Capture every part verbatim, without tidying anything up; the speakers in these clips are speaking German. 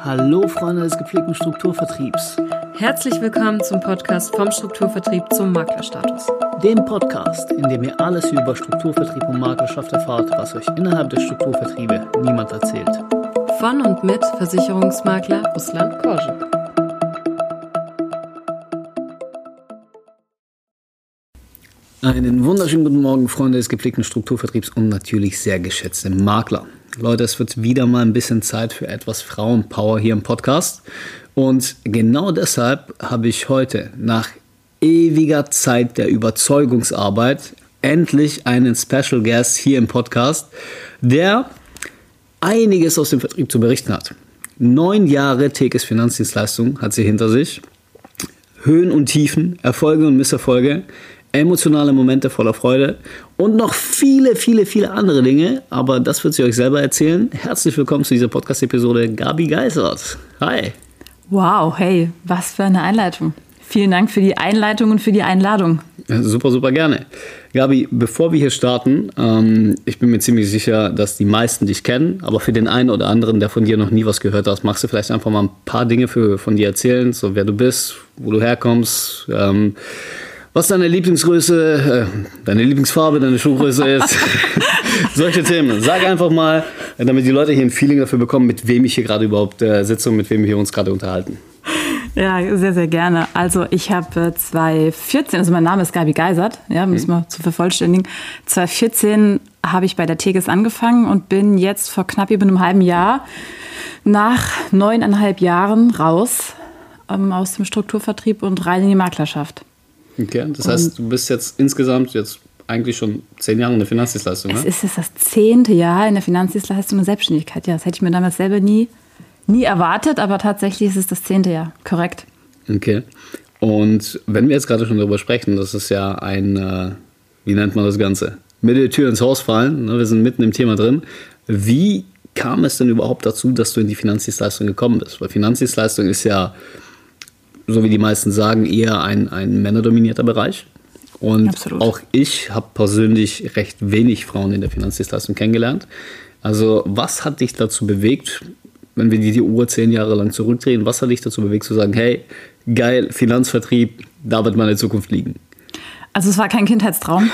Hallo Freunde des gepflegten Strukturvertriebs. Herzlich willkommen zum Podcast vom Strukturvertrieb zum Maklerstatus. Dem Podcast, in dem ihr alles über Strukturvertrieb und Maklerschaft erfahrt, was euch innerhalb der Strukturvertriebe niemand erzählt. Von und mit Versicherungsmakler Ruslan Korschen. Einen wunderschönen guten Morgen, Freunde des gepflegten Strukturvertriebs und natürlich sehr geschätzte Makler. Leute, es wird wieder mal ein bisschen Zeit für etwas Frauenpower hier im Podcast. Und genau deshalb habe ich heute nach ewiger Zeit der Überzeugungsarbeit endlich einen Special Guest hier im Podcast, der einiges aus dem Vertrieb zu berichten hat. Neun Jahre T K S Finanzdienstleistung hat sie hinter sich. Höhen und Tiefen, Erfolge und Misserfolge, emotionale Momente voller Freude und noch viele, viele, viele andere Dinge. Aber das wird sie euch selber erzählen. Herzlich willkommen zu dieser Podcast-Episode, Gabi Geisert. Hi. Wow, hey, was für eine Einleitung. Vielen Dank für die Einleitung und für die Einladung. Super, super gerne. Gabi, bevor wir hier starten, ähm, ich bin mir ziemlich sicher, dass die meisten dich kennen, aber für den einen oder anderen, der von dir noch nie was gehört hat, magst du vielleicht einfach mal ein paar Dinge für, von dir erzählen, so wer du bist, wo du herkommst, ähm, was deine Lieblingsgröße, äh, deine Lieblingsfarbe, deine Schuhgröße ist. Solche Themen. Sag einfach mal, damit die Leute hier ein Feeling dafür bekommen, mit wem ich hier gerade überhaupt äh, sitze und mit wem wir uns gerade unterhalten. Ja, sehr, sehr gerne. Also ich habe zwanzig vierzehn, also mein Name ist Gabi Geisert, ja, müssen wir zu vervollständigen. zwanzig vierzehn habe ich bei der T K S angefangen und bin jetzt vor knapp über einem halben Jahr nach neuneinhalb Jahren raus ähm, aus dem Strukturvertrieb und rein in die Maklerschaft. Okay, das heißt, du bist jetzt insgesamt jetzt eigentlich schon zehn Jahre in der Finanzdienstleistung, ne? Es ist jetzt das zehnte Jahr in der Finanzdienstleistung und Selbstständigkeit. Ja, das hätte ich mir damals selber nie, nie erwartet, aber tatsächlich ist es das zehnte Jahr, korrekt. Okay. Und wenn wir jetzt gerade schon darüber sprechen, das ist ja ein, äh, wie nennt man das Ganze? Mit der Tür ins Haus fallen, ne? Wir sind mitten im Thema drin. Wie kam es denn überhaupt dazu, dass du in die Finanzdienstleistung gekommen bist? Weil Finanzdienstleistung ist ja, so wie die meisten sagen, eher ein, ein männerdominierter Bereich. Und Absolut. Auch ich habe persönlich recht wenig Frauen in der Finanzdienstleistung kennengelernt. Also was hat dich dazu bewegt, wenn wir die, die Uhr zehn Jahre lang zurückdrehen, was hat dich dazu bewegt zu sagen, hey, geil, Finanzvertrieb, da wird meine Zukunft liegen? Also es war kein Kindheitstraum,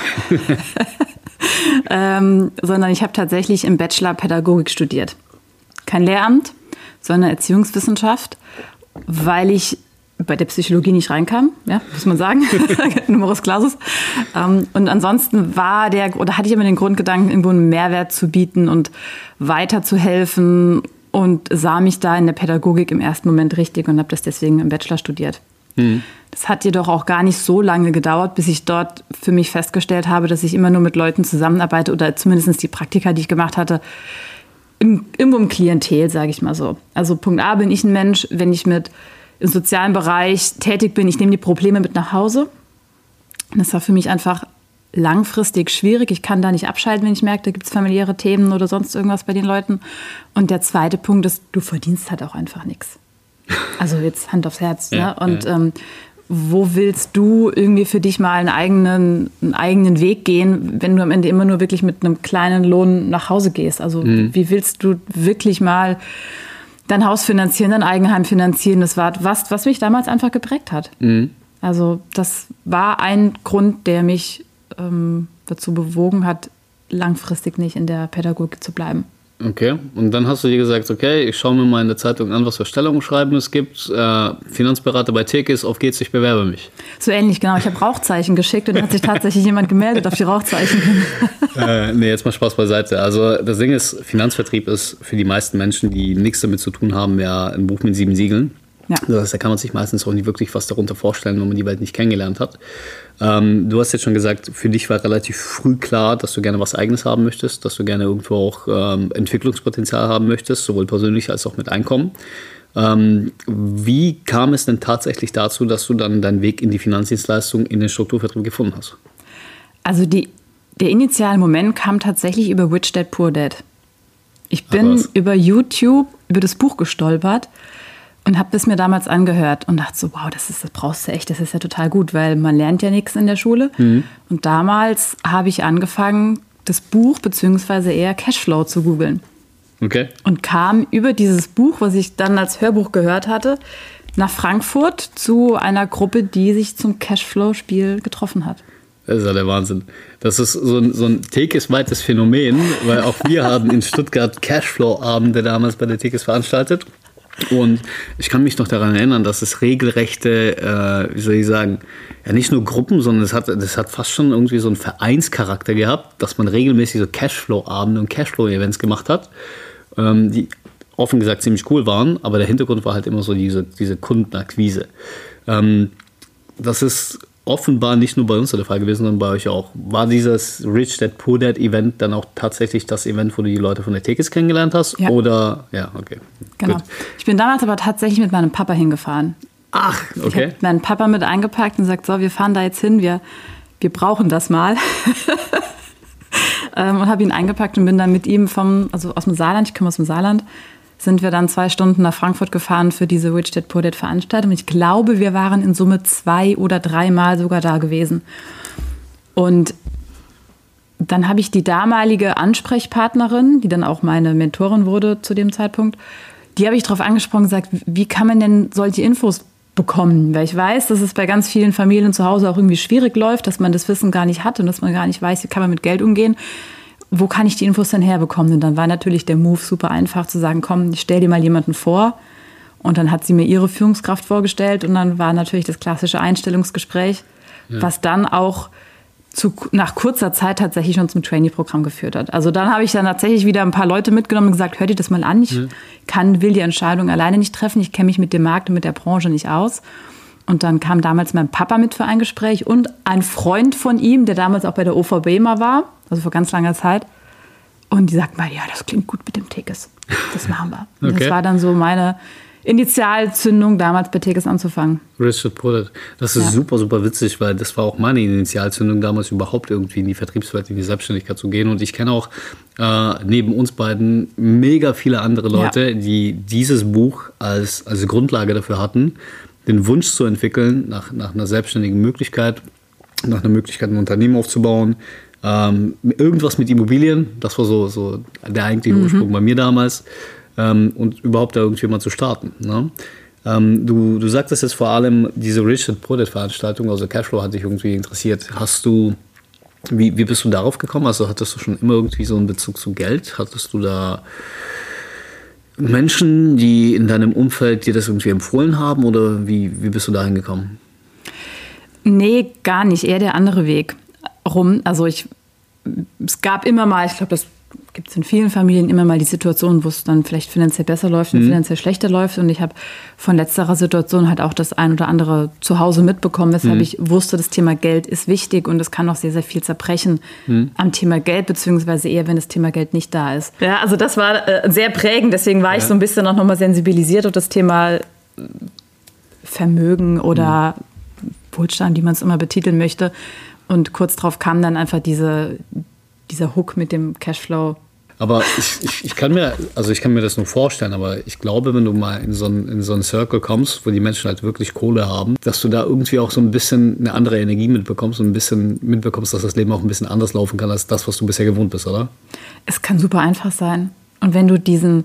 ähm, sondern ich habe tatsächlich im Bachelor Pädagogik studiert. Kein Lehramt, sondern Erziehungswissenschaft, weil ich bei der Psychologie nicht reinkam, ja, muss man sagen, Numerus Clausus. Und ansonsten war der, oder hatte ich immer den Grundgedanken, irgendwo einen Mehrwert zu bieten und weiterzuhelfen und sah mich da in der Pädagogik im ersten Moment richtig und habe das deswegen im Bachelor studiert. Mhm. Das hat jedoch auch gar nicht so lange gedauert, bis ich dort für mich festgestellt habe, dass ich immer nur mit Leuten zusammenarbeite oder zumindest die Praktika, die ich gemacht hatte, im, irgendwo im Klientel, sage ich mal so. Also Punkt A, bin ich ein Mensch, wenn ich mit im sozialen Bereich tätig bin, ich nehme die Probleme mit nach Hause. Das war für mich einfach langfristig schwierig. Ich kann da nicht abschalten, wenn ich merke, da gibt es familiäre Themen oder sonst irgendwas bei den Leuten. Und der zweite Punkt ist, du verdienst halt auch einfach nichts. Also jetzt Hand aufs Herz. Ja, ne? Und ja. ähm, wo willst du irgendwie für dich mal einen eigenen, einen eigenen Weg gehen, wenn du am Ende immer nur wirklich mit einem kleinen Lohn nach Hause gehst? Also mhm. wie willst du wirklich mal dein Haus finanzieren, dein Eigenheim finanzieren? Das war was, was mich damals einfach geprägt hat. Mhm. Also das war ein Grund, der mich ähm, dazu bewogen hat, langfristig nicht in der Pädagogik zu bleiben. Okay, und dann hast du dir gesagt, okay, ich schaue mir mal in der Zeitung an, was für Stellungsschreiben es gibt. Äh, Finanzberater bei T K S, auf geht's, ich bewerbe mich. So ähnlich, genau. Ich habe Rauchzeichen geschickt und dann hat sich tatsächlich jemand gemeldet auf die Rauchzeichen. äh, nee, jetzt mal Spaß beiseite. Also das Ding ist, Finanzvertrieb ist für die meisten Menschen, die nichts damit zu tun haben, ja ein Buch mit sieben Siegeln. Ja. Das heißt, da kann man sich meistens auch nicht wirklich was darunter vorstellen, wenn man die Welt nicht kennengelernt hat. Ähm, du hast jetzt schon gesagt, für dich war relativ früh klar, dass du gerne was Eigenes haben möchtest, dass du gerne irgendwo auch ähm, Entwicklungspotenzial haben möchtest, sowohl persönlich als auch mit Einkommen. Ähm, wie kam es denn tatsächlich dazu, dass du dann deinen Weg in die Finanzdienstleistung, in den Strukturvertrieb gefunden hast? Also die, der initiale Moment kam tatsächlich über Rich Dad Poor Dad. Ich bin über YouTube über das Buch gestolpert und habe das mir damals angehört und dachte so, wow, das, ist, das brauchst du echt, das ist ja total gut, weil man lernt ja nichts in der Schule. Mhm. Und damals habe ich angefangen, das Buch beziehungsweise eher Cashflow zu googeln. Okay. Und kam über dieses Buch, was ich dann als Hörbuch gehört hatte, nach Frankfurt zu einer Gruppe, die sich zum Cashflow-Spiel getroffen hat. Das ist ja der Wahnsinn. Das ist so ein, so ein Tekes-weites Phänomen, weil auch wir haben in Stuttgart Cashflow-Abende damals bei der Tekes veranstaltet. Und ich kann mich noch daran erinnern, dass es regelrechte, äh, wie soll ich sagen, ja nicht nur Gruppen, sondern es hat, das hat fast schon irgendwie so einen Vereinscharakter gehabt, dass man regelmäßig so Cashflow-Abende und Cashflow-Events gemacht hat, ähm, die offen gesagt ziemlich cool waren, aber der Hintergrund war halt immer so diese, diese Kundenakquise. Ähm, das ist offenbar nicht nur bei uns der Fall gewesen, sondern bei euch auch. War dieses Rich Dad Poor Dad Event dann auch tatsächlich das Event, wo du die Leute von der Tekes kennengelernt hast? Ja. Oder, ja, okay. Genau. Gut. Ich bin damals aber tatsächlich mit meinem Papa hingefahren. Ach, Ich okay. habe meinen Papa mit eingepackt und gesagt, so, wir fahren da jetzt hin, wir, wir brauchen das mal. ähm, und habe ihn eingepackt und bin dann mit ihm vom, also aus dem Saarland, ich komme aus dem Saarland, sind wir dann zwei Stunden nach Frankfurt gefahren für diese Rich Dad Poor Dad Veranstaltung. Ich glaube, wir waren in Summe zwei oder dreimal sogar da gewesen. Und dann habe ich die damalige Ansprechpartnerin, die dann auch meine Mentorin wurde zu dem Zeitpunkt, die habe ich darauf angesprochen und gesagt, wie kann man denn solche Infos bekommen? Weil ich weiß, dass es bei ganz vielen Familien zu Hause auch irgendwie schwierig läuft, dass man das Wissen gar nicht hat und dass man gar nicht weiß, wie kann man mit Geld umgehen. Wo kann ich die Infos denn herbekommen? Und dann war natürlich der Move super einfach zu sagen, komm, ich stell dir mal jemanden vor. Und dann hat sie mir ihre Führungskraft vorgestellt und dann war natürlich das klassische Einstellungsgespräch, ja. was dann auch zu, nach kurzer Zeit tatsächlich schon zum Trainee-Programm geführt hat. Also dann habe ich dann tatsächlich wieder ein paar Leute mitgenommen und gesagt, hört ihr das mal an, ich ja. kann, will die Entscheidung alleine nicht treffen, ich kenne mich mit dem Markt und mit der Branche nicht aus. Und dann kam damals mein Papa mit für ein Gespräch und ein Freund von ihm, der damals auch bei der O V B mal war, also vor ganz langer Zeit. Und die sagten mal, ja, das klingt gut mit dem Tekes. Das machen wir. Und okay. Das war dann so meine Initialzündung, damals bei Tekes anzufangen. Rich Dad Poor Dad. Das ist ja. super, super witzig, weil das war auch meine Initialzündung damals überhaupt irgendwie in die Vertriebswelt, in die Selbstständigkeit zu gehen. Und ich kenne auch äh, neben uns beiden mega viele andere Leute, ja. die dieses Buch als, als Grundlage dafür hatten, den Wunsch zu entwickeln, nach, nach einer selbstständigen Möglichkeit, nach einer Möglichkeit, ein Unternehmen aufzubauen, ähm, irgendwas mit Immobilien, das war so, so der eigentliche mhm. Ursprung bei mir damals, ähm, und überhaupt da irgendwie mal zu starten. Ne? Ähm, du, du sagtest jetzt vor allem, diese Rich Dad Poor Dad Veranstaltung, also Cashflow hat dich irgendwie interessiert. Hast du, wie, wie bist du darauf gekommen? Also hattest du schon immer irgendwie so einen Bezug zu Geld? Hattest du da Menschen, die in deinem Umfeld dir das irgendwie empfohlen haben oder wie, wie bist du da hingekommen? Nee, gar nicht. Eher der andere Weg rum. Also ich, es gab immer mal, ich glaube, das gibt es in vielen Familien immer mal die Situation, wo es dann vielleicht finanziell besser läuft und mhm. finanziell schlechter läuft. Und ich habe von letzterer Situation halt auch das ein oder andere zu Hause mitbekommen, weshalb mhm. ich wusste, das Thema Geld ist wichtig und es kann auch sehr, sehr viel zerbrechen mhm. am Thema Geld, beziehungsweise eher, wenn das Thema Geld nicht da ist. Ja, also das war äh, sehr prägend, deswegen war ja. ich so ein bisschen auch nochmal sensibilisiert auf das Thema Vermögen oder mhm. Wohlstand, wie man es immer betiteln möchte. Und kurz darauf kam dann einfach diese, dieser Hook mit dem Cashflow. Aber ich, ich, ich, kann mir, also ich kann mir das nur vorstellen, aber ich glaube, wenn du mal in so einen, in so einen Circle kommst, wo die Menschen halt wirklich Kohle haben, dass du da irgendwie auch so ein bisschen eine andere Energie mitbekommst und ein bisschen mitbekommst, dass das Leben auch ein bisschen anders laufen kann als das, was du bisher gewohnt bist, oder? Es kann super einfach sein. Und wenn du diesen,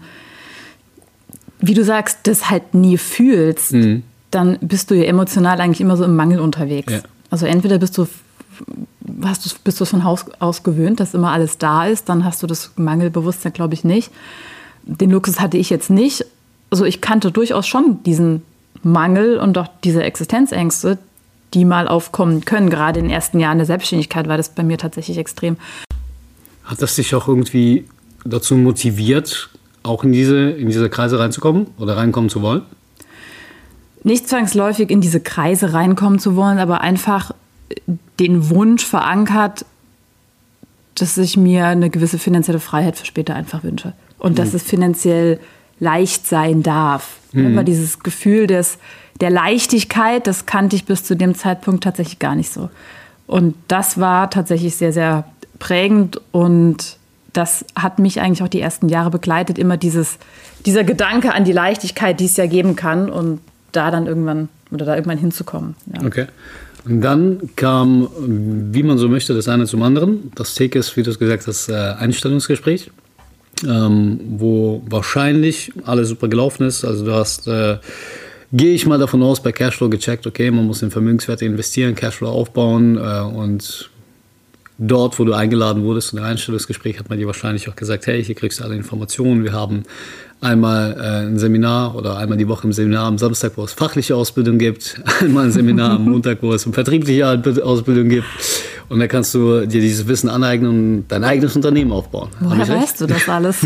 wie du sagst, das halt nie fühlst, mhm. dann bist du ja emotional eigentlich immer so im Mangel unterwegs. Ja. Also entweder bist du Hast du, bist du von Haus aus gewöhnt, dass immer alles da ist, dann hast du das Mangelbewusstsein, glaube ich, nicht. Den Luxus hatte ich jetzt nicht. Also ich kannte durchaus schon diesen Mangel und auch diese Existenzängste, die mal aufkommen können. Gerade in den ersten Jahren der Selbstständigkeit war das bei mir tatsächlich extrem. Hat das dich auch irgendwie dazu motiviert, auch in diese, in diese Kreise reinzukommen oder reinkommen zu wollen? Nicht zwangsläufig in diese Kreise reinkommen zu wollen, aber einfach den Wunsch verankert, dass ich mir eine gewisse finanzielle Freiheit für später einfach wünsche. Und mhm. dass es finanziell leicht sein darf. Mhm. Aber dieses Gefühl des, der Leichtigkeit, das kannte ich bis zu dem Zeitpunkt tatsächlich gar nicht so. Und das war tatsächlich sehr, sehr prägend und das hat mich eigentlich auch die ersten Jahre begleitet. Immer dieses, dieser Gedanke an die Leichtigkeit, die es ja geben kann und da dann irgendwann oder da irgendwann hinzukommen. Ja. Okay. Und dann kam, wie man so möchte, das eine zum anderen. Das Tekes, wie du es gesagt hast, Einstellungsgespräch. ähm, wo wahrscheinlich alles super gelaufen ist. Also du hast, äh, gehe ich mal davon aus, bei Cashflow gecheckt, okay, man muss in Vermögenswerte investieren, Cashflow aufbauen äh, und dort, wo du eingeladen wurdest, in dem Einstellungsgespräch, hat man dir wahrscheinlich auch gesagt, hey, hier kriegst du alle Informationen. Wir haben einmal äh, ein Seminar oder einmal die Woche im Seminar am Samstag, wo es fachliche Ausbildung gibt, einmal ein Seminar am Montag, wo es eine vertriebliche Ausbildung gibt. Und da kannst du dir dieses Wissen aneignen und dein eigenes Unternehmen aufbauen. Woher weißt du das alles?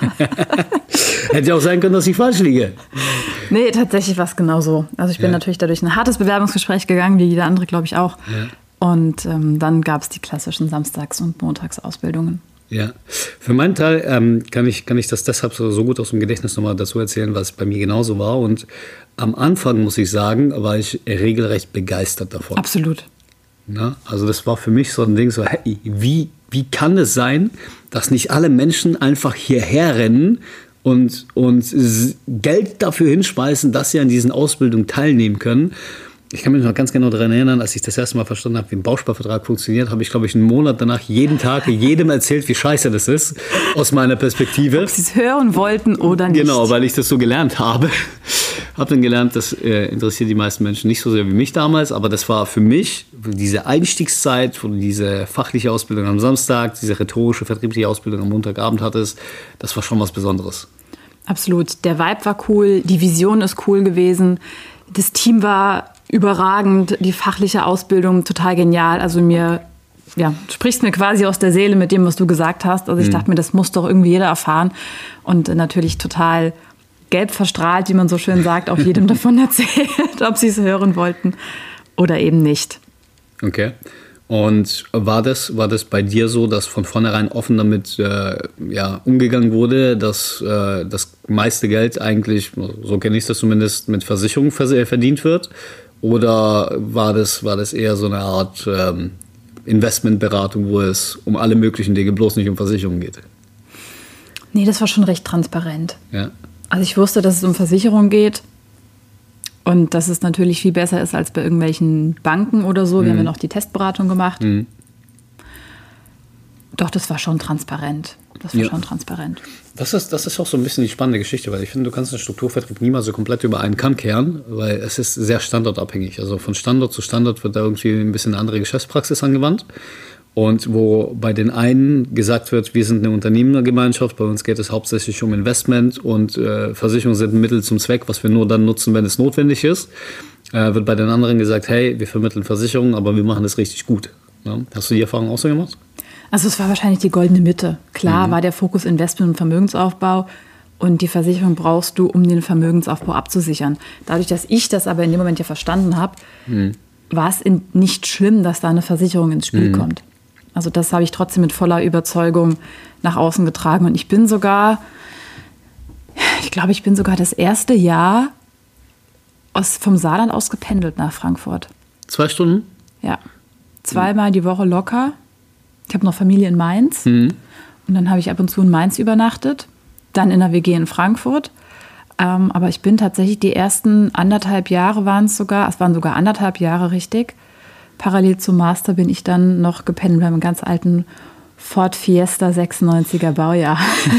Hätte ja auch sein können, dass ich falsch liege. Nee, tatsächlich war es genau so. Also ich bin ja. natürlich dadurch ein hartes Bewerbungsgespräch gegangen, wie jeder andere, glaube ich, auch. Ja. Und ähm, dann gab es die klassischen Samstags- und Montagsausbildungen. Ja, für meinen Teil ähm, kann, ich, kann ich das deshalb so, so gut aus dem Gedächtnis nochmal dazu erzählen, weil es bei mir genauso war. Und am Anfang, muss ich sagen, war ich regelrecht begeistert davon. Absolut. Na, also das war für mich so ein Ding, so hey, wie, wie kann es sein, dass nicht alle Menschen einfach hierher rennen und, und Geld dafür hinschmeißen, dass sie an diesen Ausbildungen teilnehmen können. Ich kann mich noch ganz genau daran erinnern, als ich das erste Mal verstanden habe, wie ein Bausparvertrag funktioniert, habe ich, glaube ich, einen Monat danach jeden Tag jedem erzählt, wie scheiße das ist, aus meiner Perspektive. Ob sie es hören wollten oder nicht. Genau, weil ich das so gelernt habe. Habe dann gelernt, das äh, interessiert die meisten Menschen nicht so sehr wie mich damals, aber das war für mich diese Einstiegszeit, wo du diese fachliche Ausbildung am Samstag, diese rhetorische, vertriebliche Ausbildung am Montagabend hattest, das war schon was Besonderes. Absolut. Der Vibe war cool, die Vision ist cool gewesen, das Team war überragend, die fachliche Ausbildung total genial. Also mir, ja, du sprichst mir quasi aus der Seele mit dem, was du gesagt hast. Also ich mhm. dachte mir, das muss doch irgendwie jeder erfahren. Und natürlich total gelb verstrahlt, wie man so schön sagt, auch jedem davon erzählt, ob sie es hören wollten oder eben nicht. Okay. Und war das, war das bei dir so, dass von vornherein offen damit äh, ja, umgegangen wurde, dass äh, das meiste Geld eigentlich, so kenne ich das zumindest, mit Versicherung verdient wird? Oder war das, war das eher so eine Art ähm, Investmentberatung, wo es um alle möglichen Dinge, bloß nicht um Versicherungen geht? Nee, das war schon recht transparent. Ja. Also ich wusste, dass es um Versicherungen geht und dass es natürlich viel besser ist als bei irgendwelchen Banken oder so. Wir mhm. haben ja noch die Testberatung gemacht. Mhm. Doch, das war schon transparent. Das war ja. schon transparent. Das ist, das ist auch so ein bisschen die spannende Geschichte, weil ich finde, du kannst einen Strukturvertrieb niemals so komplett über einen Kamm kehren, weil es ist sehr standortabhängig. Also von Standort zu Standort wird da irgendwie ein bisschen eine andere Geschäftspraxis angewandt. Und wo bei den einen gesagt wird, wir sind eine Unternehmergemeinschaft, bei uns geht es hauptsächlich um Investment und äh, Versicherungen sind ein Mittel zum Zweck, was wir nur dann nutzen, wenn es notwendig ist, äh, wird bei den anderen gesagt, hey, wir vermitteln Versicherungen, aber wir machen das richtig gut. Ja? Hast du die Erfahrung auch so gemacht? Also es war wahrscheinlich die goldene Mitte. Klar mhm. war der Fokus Investment und Vermögensaufbau und die Versicherung brauchst du, um den Vermögensaufbau abzusichern. Dadurch, dass ich das aber in dem Moment ja verstanden habe, mhm. war es in, nicht schlimm, dass da eine Versicherung ins Spiel mhm. kommt. Also das habe ich trotzdem mit voller Überzeugung nach außen getragen. Und ich bin sogar, ich glaube, ich bin sogar das erste Jahr aus, vom Saarland aus gependelt nach Frankfurt. Zwei Stunden? Ja, zweimal die Woche locker. Ich habe noch Familie in Mainz. Mhm. Und dann habe ich ab und zu in Mainz übernachtet. Dann in der W G in Frankfurt. Ähm, aber ich bin tatsächlich die ersten anderthalb Jahre waren es sogar, es waren sogar anderthalb Jahre richtig. Parallel zum Master bin ich dann noch gependelt bei einem ganz alten Ford Fiesta sechsundneunziger Baujahr.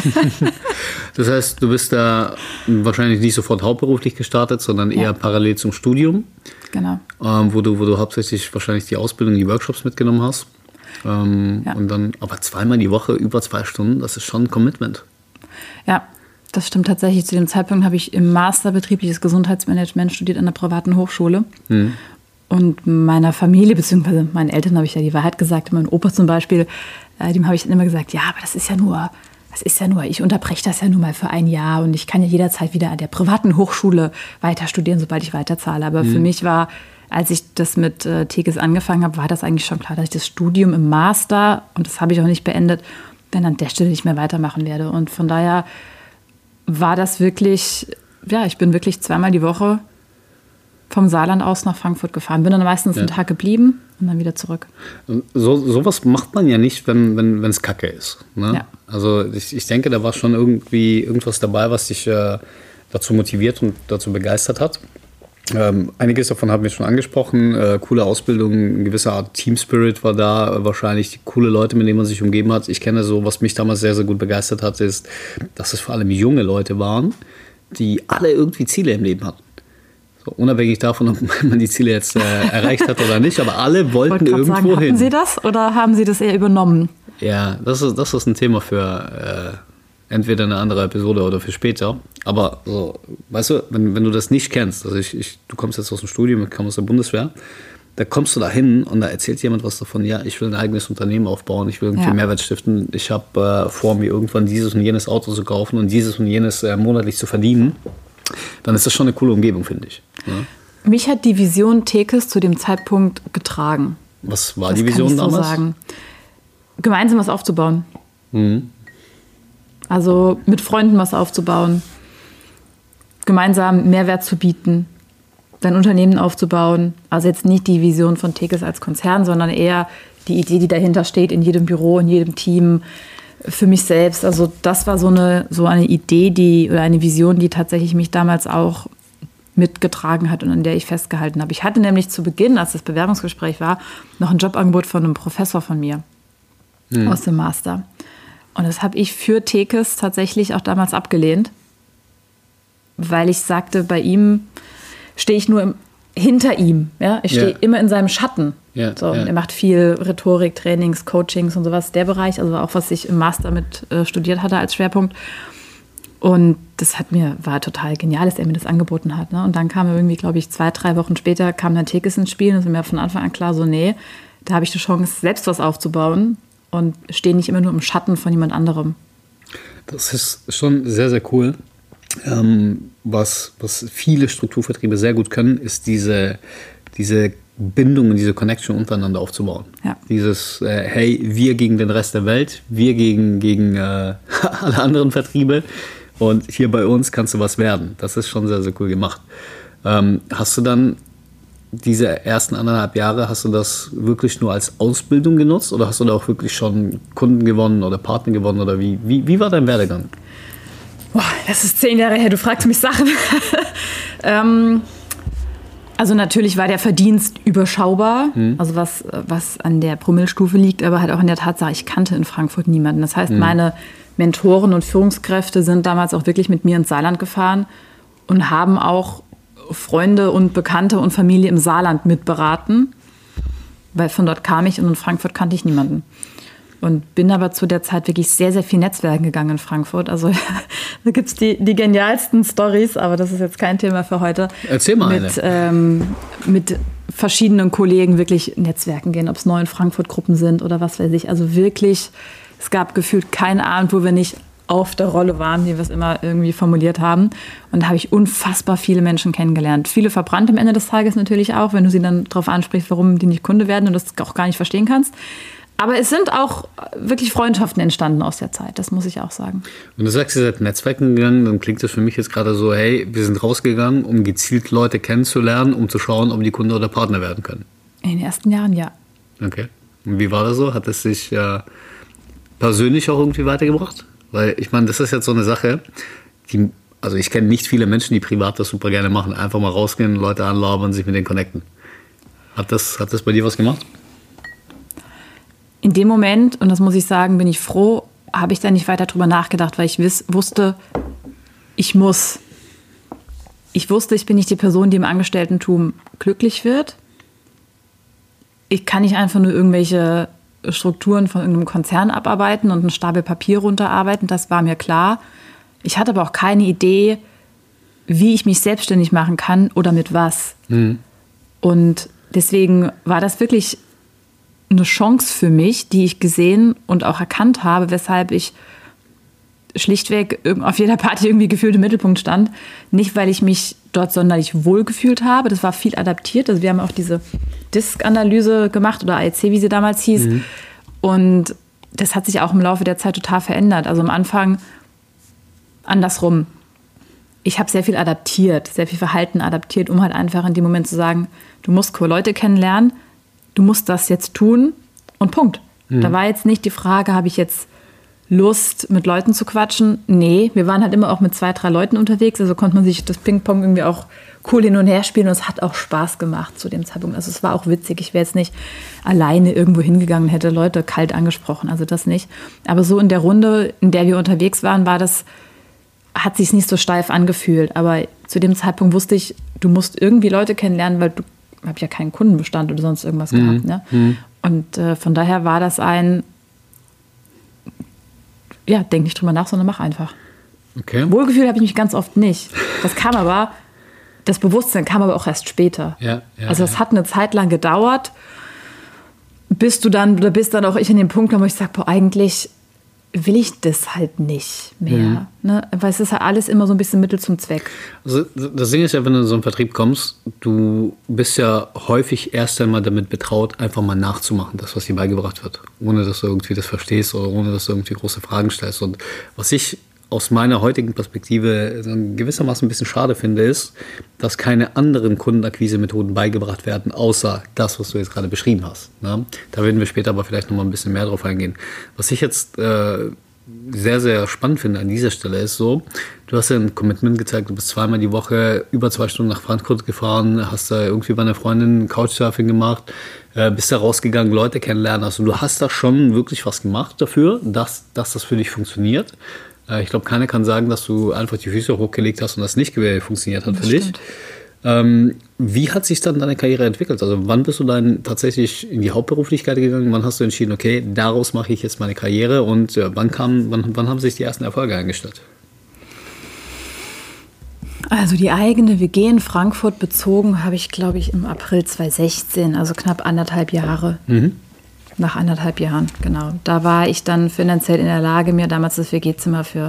Das heißt, du bist da wahrscheinlich nicht sofort hauptberuflich gestartet, sondern eher ja. parallel zum Studium. Genau. Ähm, wo du, wo du hauptsächlich wahrscheinlich die Ausbildung, die Workshops mitgenommen hast. Ähm, ja. Und dann, aber zweimal die Woche, über zwei Stunden, das ist schon ein Commitment. Ja, das stimmt tatsächlich. Zu dem Zeitpunkt habe ich im Master betriebliches Gesundheitsmanagement studiert an einer privaten Hochschule. Hm. Und meiner Familie, beziehungsweise meinen Eltern habe ich ja die Wahrheit gesagt, meinem Opa zum Beispiel, äh, dem habe ich dann immer gesagt, ja, aber das ist ja nur, das ist ja nur, ich unterbreche das ja nur mal für ein Jahr und ich kann ja jederzeit wieder an der privaten Hochschule weiter studieren, sobald ich weiterzahle. Aber mhm. für mich war, als ich das mit äh, T G S angefangen habe, war das eigentlich schon klar, dass ich das Studium im Master, und das habe ich auch nicht beendet, dann an der Stelle nicht mehr weitermachen werde. Und von daher war das wirklich, ja, ich bin wirklich zweimal die Woche vom Saarland aus nach Frankfurt gefahren. Bin dann meistens ja. einen Tag geblieben und dann wieder zurück. So sowas macht man ja nicht, wenn wenn wenn es Kacke ist. Ne? Ja. Also ich, ich denke, da war schon irgendwie irgendwas dabei, was dich äh, dazu motiviert und dazu begeistert hat. Ähm, einiges davon haben wir schon angesprochen. Äh, coole Ausbildung, eine gewisse Art Team Spirit war da. Äh, wahrscheinlich coole Leute, mit denen man sich umgeben hat. Ich kenne so, was mich damals sehr, sehr gut begeistert hat, ist, dass es vor allem junge Leute waren, die alle irgendwie Ziele im Leben hatten. So, unabhängig davon, ob man die Ziele jetzt äh, erreicht hat oder nicht, aber alle wollten irgendwo sagen, hin. Hatten Sie das oder haben Sie das eher übernommen? Ja, das ist, das ist ein Thema für äh, entweder eine andere Episode oder für später. Aber so, weißt du, wenn, wenn du das nicht kennst, also ich, ich, du kommst jetzt aus dem Studium, ich komme aus der Bundeswehr, da kommst du da hin und da erzählt jemand was davon, ja, ich will ein eigenes Unternehmen aufbauen, ich will irgendwie ja. Mehrwert stiften, ich habe äh, vor, mir irgendwann dieses und jenes Auto zu kaufen und dieses und jenes äh, monatlich zu verdienen, dann ist das schon eine coole Umgebung, finde ich. Ja? Mich hat die Vision Tekes zu dem Zeitpunkt getragen. Was war das die Vision kann ich so damals? Sagen. Gemeinsam was aufzubauen. Mhm. Also mit Freunden was aufzubauen, gemeinsam Mehrwert zu bieten, dein Unternehmen aufzubauen. Also jetzt nicht die Vision von Tekes als Konzern, sondern eher die Idee, die dahinter steht, in jedem Büro, in jedem Team, für mich selbst. Also das war so eine, so eine Idee, die oder eine Vision, die tatsächlich mich damals auch mitgetragen hat und an der ich festgehalten habe. Ich hatte nämlich zu Beginn, als das Bewerbungsgespräch war, noch ein Jobangebot von einem Professor von mir mhm. aus dem Master. Und das habe ich für Tekes tatsächlich auch damals abgelehnt, weil ich sagte, bei ihm stehe ich nur im, hinter ihm. Ja? Ich stehe yeah. immer in seinem Schatten. Yeah, so, yeah. Er macht viel Rhetorik, Trainings, Coachings und sowas, der Bereich, also auch was ich im Master mit äh, studiert hatte als Schwerpunkt. Und das hat mir, war total genial, dass er mir das angeboten hat. Ne? Und dann kam irgendwie, glaube ich, zwei, drei Wochen später kam dann Tekes ins Spiel und es war mir von Anfang an klar, so nee, da habe ich die Chance, selbst was aufzubauen und stehe nicht immer nur im Schatten von jemand anderem. Das ist schon sehr, sehr cool. Ähm, was, was viele Strukturvertriebe sehr gut können, ist diese, diese Bindung und diese Connection untereinander aufzubauen. Ja. Dieses, äh, hey, wir gegen den Rest der Welt, wir gegen, gegen äh, alle anderen Vertriebe und hier bei uns kannst du was werden. Das ist schon sehr, sehr cool gemacht. Ähm, hast du dann diese ersten anderthalb Jahre, hast du das wirklich nur als Ausbildung genutzt oder hast du da auch wirklich schon Kunden gewonnen oder Partner gewonnen oder wie, wie, wie war dein Werdegang? Boah, das ist zehn Jahre her, du fragst mich Sachen. ähm, also natürlich war der Verdienst überschaubar, hm. also was, was an der Promillestufe liegt, aber halt auch an der Tatsache, ich kannte in Frankfurt niemanden. Das heißt, hm. meine Mentoren und Führungskräfte sind damals auch wirklich mit mir ins Saarland gefahren und haben auch Freunde und Bekannte und Familie im Saarland mitberaten, weil von dort kam ich und in Frankfurt kannte ich niemanden. Und bin aber zu der Zeit wirklich sehr, sehr viel Netzwerken gegangen in Frankfurt. Also da gibt es die, die genialsten Storys, aber das ist jetzt kein Thema für heute. Erzähl mal mit, ähm, mit verschiedenen Kollegen wirklich Netzwerken gehen, ob es neue Frankfurt-Gruppen sind oder was weiß ich. Also wirklich, es gab gefühlt keinen Abend, wo wir nicht auf der Rolle waren, wie wir es immer irgendwie formuliert haben. Und da habe ich unfassbar viele Menschen kennengelernt. Viele verbrannt am Ende des Tages natürlich auch, wenn du sie dann darauf ansprichst, warum die nicht Kunde werden und das auch gar nicht verstehen kannst. Aber es sind auch wirklich Freundschaften entstanden aus der Zeit, das muss ich auch sagen. Wenn du sagst, ihr seid Netzwerken gegangen, dann klingt das für mich jetzt gerade so, hey, wir sind rausgegangen, um gezielt Leute kennenzulernen, um zu schauen, ob die Kunde oder Partner werden können. In den ersten Jahren, ja. Okay. Und wie war das so? Hat es sich äh, persönlich auch irgendwie weitergebracht? Weil ich meine, das ist jetzt so eine Sache, die, also ich kenne nicht viele Menschen, die privat das super gerne machen. Einfach mal rausgehen, Leute anlabern, sich mit denen connecten. Hat das, hat das bei dir was gemacht? In dem Moment, und das muss ich sagen, bin ich froh, habe ich da nicht weiter drüber nachgedacht, weil ich wiss, wusste, ich muss. Ich wusste, ich bin nicht die Person, die im Angestelltentum glücklich wird. Ich kann nicht einfach nur irgendwelche Strukturen von irgendeinem Konzern abarbeiten und einen Stapel Papier runterarbeiten, das war mir klar. Ich hatte aber auch keine Idee, wie ich mich selbstständig machen kann oder mit was. Mhm. Und deswegen war das wirklich eine Chance für mich, die ich gesehen und auch erkannt habe, weshalb ich schlichtweg auf jeder Party irgendwie gefühlt im Mittelpunkt stand. Nicht, weil ich mich dort sonderlich wohl gefühlt habe, das war viel adaptiert. Also wir haben auch diese D I S C-Analyse gemacht oder A E C, wie sie damals hieß. Mhm. Und das hat sich auch im Laufe der Zeit total verändert. Also am Anfang andersrum. Ich habe sehr viel adaptiert, sehr viel Verhalten adaptiert, um halt einfach in dem Moment zu sagen, du musst Leute kennenlernen, du musst das jetzt tun und Punkt. Mhm. Da war jetzt nicht die Frage, habe ich jetzt Lust, mit Leuten zu quatschen? Nee, wir waren halt immer auch mit zwei, drei Leuten unterwegs, also konnte man sich das Ping-Pong irgendwie auch cool hin und her spielen und es hat auch Spaß gemacht zu dem Zeitpunkt. Also es war auch witzig, ich wäre jetzt nicht alleine irgendwo hingegangen, hätte Leute kalt angesprochen, also das nicht. Aber so in der Runde, in der wir unterwegs waren, war das, hat sich nicht so steif angefühlt. Aber zu dem Zeitpunkt wusste ich, du musst irgendwie Leute kennenlernen, weil du hab ja keinen Kundenbestand oder sonst irgendwas mhm. gehabt. Ne? Mhm. Und äh, von daher war das ein ja, denk nicht drüber nach, sondern mach einfach. Okay. Wohlgefühl habe ich mich ganz oft nicht. Das kam aber, das Bewusstsein kam aber auch erst später. Ja, ja, also es ja. hat eine Zeit lang gedauert, bis du dann, oder bis dann auch ich in den Punkt kam, wo ich sage, boah, eigentlich will ich das halt nicht mehr. Mhm. Ne? Weil es ist ja alles immer so ein bisschen Mittel zum Zweck. Also das Ding ist ja, wenn du in so einen Vertrieb kommst, du bist ja häufig erst einmal damit betraut, einfach mal nachzumachen, das, was dir beigebracht wird. Ohne, dass du irgendwie das verstehst oder ohne, dass du irgendwie große Fragen stellst. Und was ich aus meiner heutigen Perspektive gewissermaßen ein bisschen schade finde, ist, dass keine anderen Kundenakquise-Methoden beigebracht werden, außer das, was du jetzt gerade beschrieben hast. Ne? Da werden wir später aber vielleicht noch mal ein bisschen mehr drauf eingehen. Was ich jetzt äh, sehr, sehr spannend finde an dieser Stelle ist so, du hast ja ein Commitment gezeigt, du bist zweimal die Woche über zwei Stunden nach Frankfurt gefahren, hast da irgendwie bei einer Freundin Couchsurfing gemacht, äh, bist da rausgegangen, Leute kennenlernen. Also du hast da schon wirklich was gemacht dafür, dass, dass das für dich funktioniert. Ich glaube, keiner kann sagen, dass du einfach die Füße hochgelegt hast und das nicht funktioniert hat für dich. Ähm, wie hat sich dann deine Karriere entwickelt? Also wann bist du dann tatsächlich in die Hauptberuflichkeit gegangen? Wann hast du entschieden, okay, daraus mache ich jetzt meine Karriere? Und ja, wann, kam, wann, wann haben sich die ersten Erfolge eingestellt? Also die eigene W G in Frankfurt bezogen habe ich, glaube ich, im April zweitausendsechzehn, also knapp anderthalb Jahre. Mhm. Nach anderthalb Jahren, genau. Da war ich dann finanziell in der Lage, mir damals das W G-Zimmer für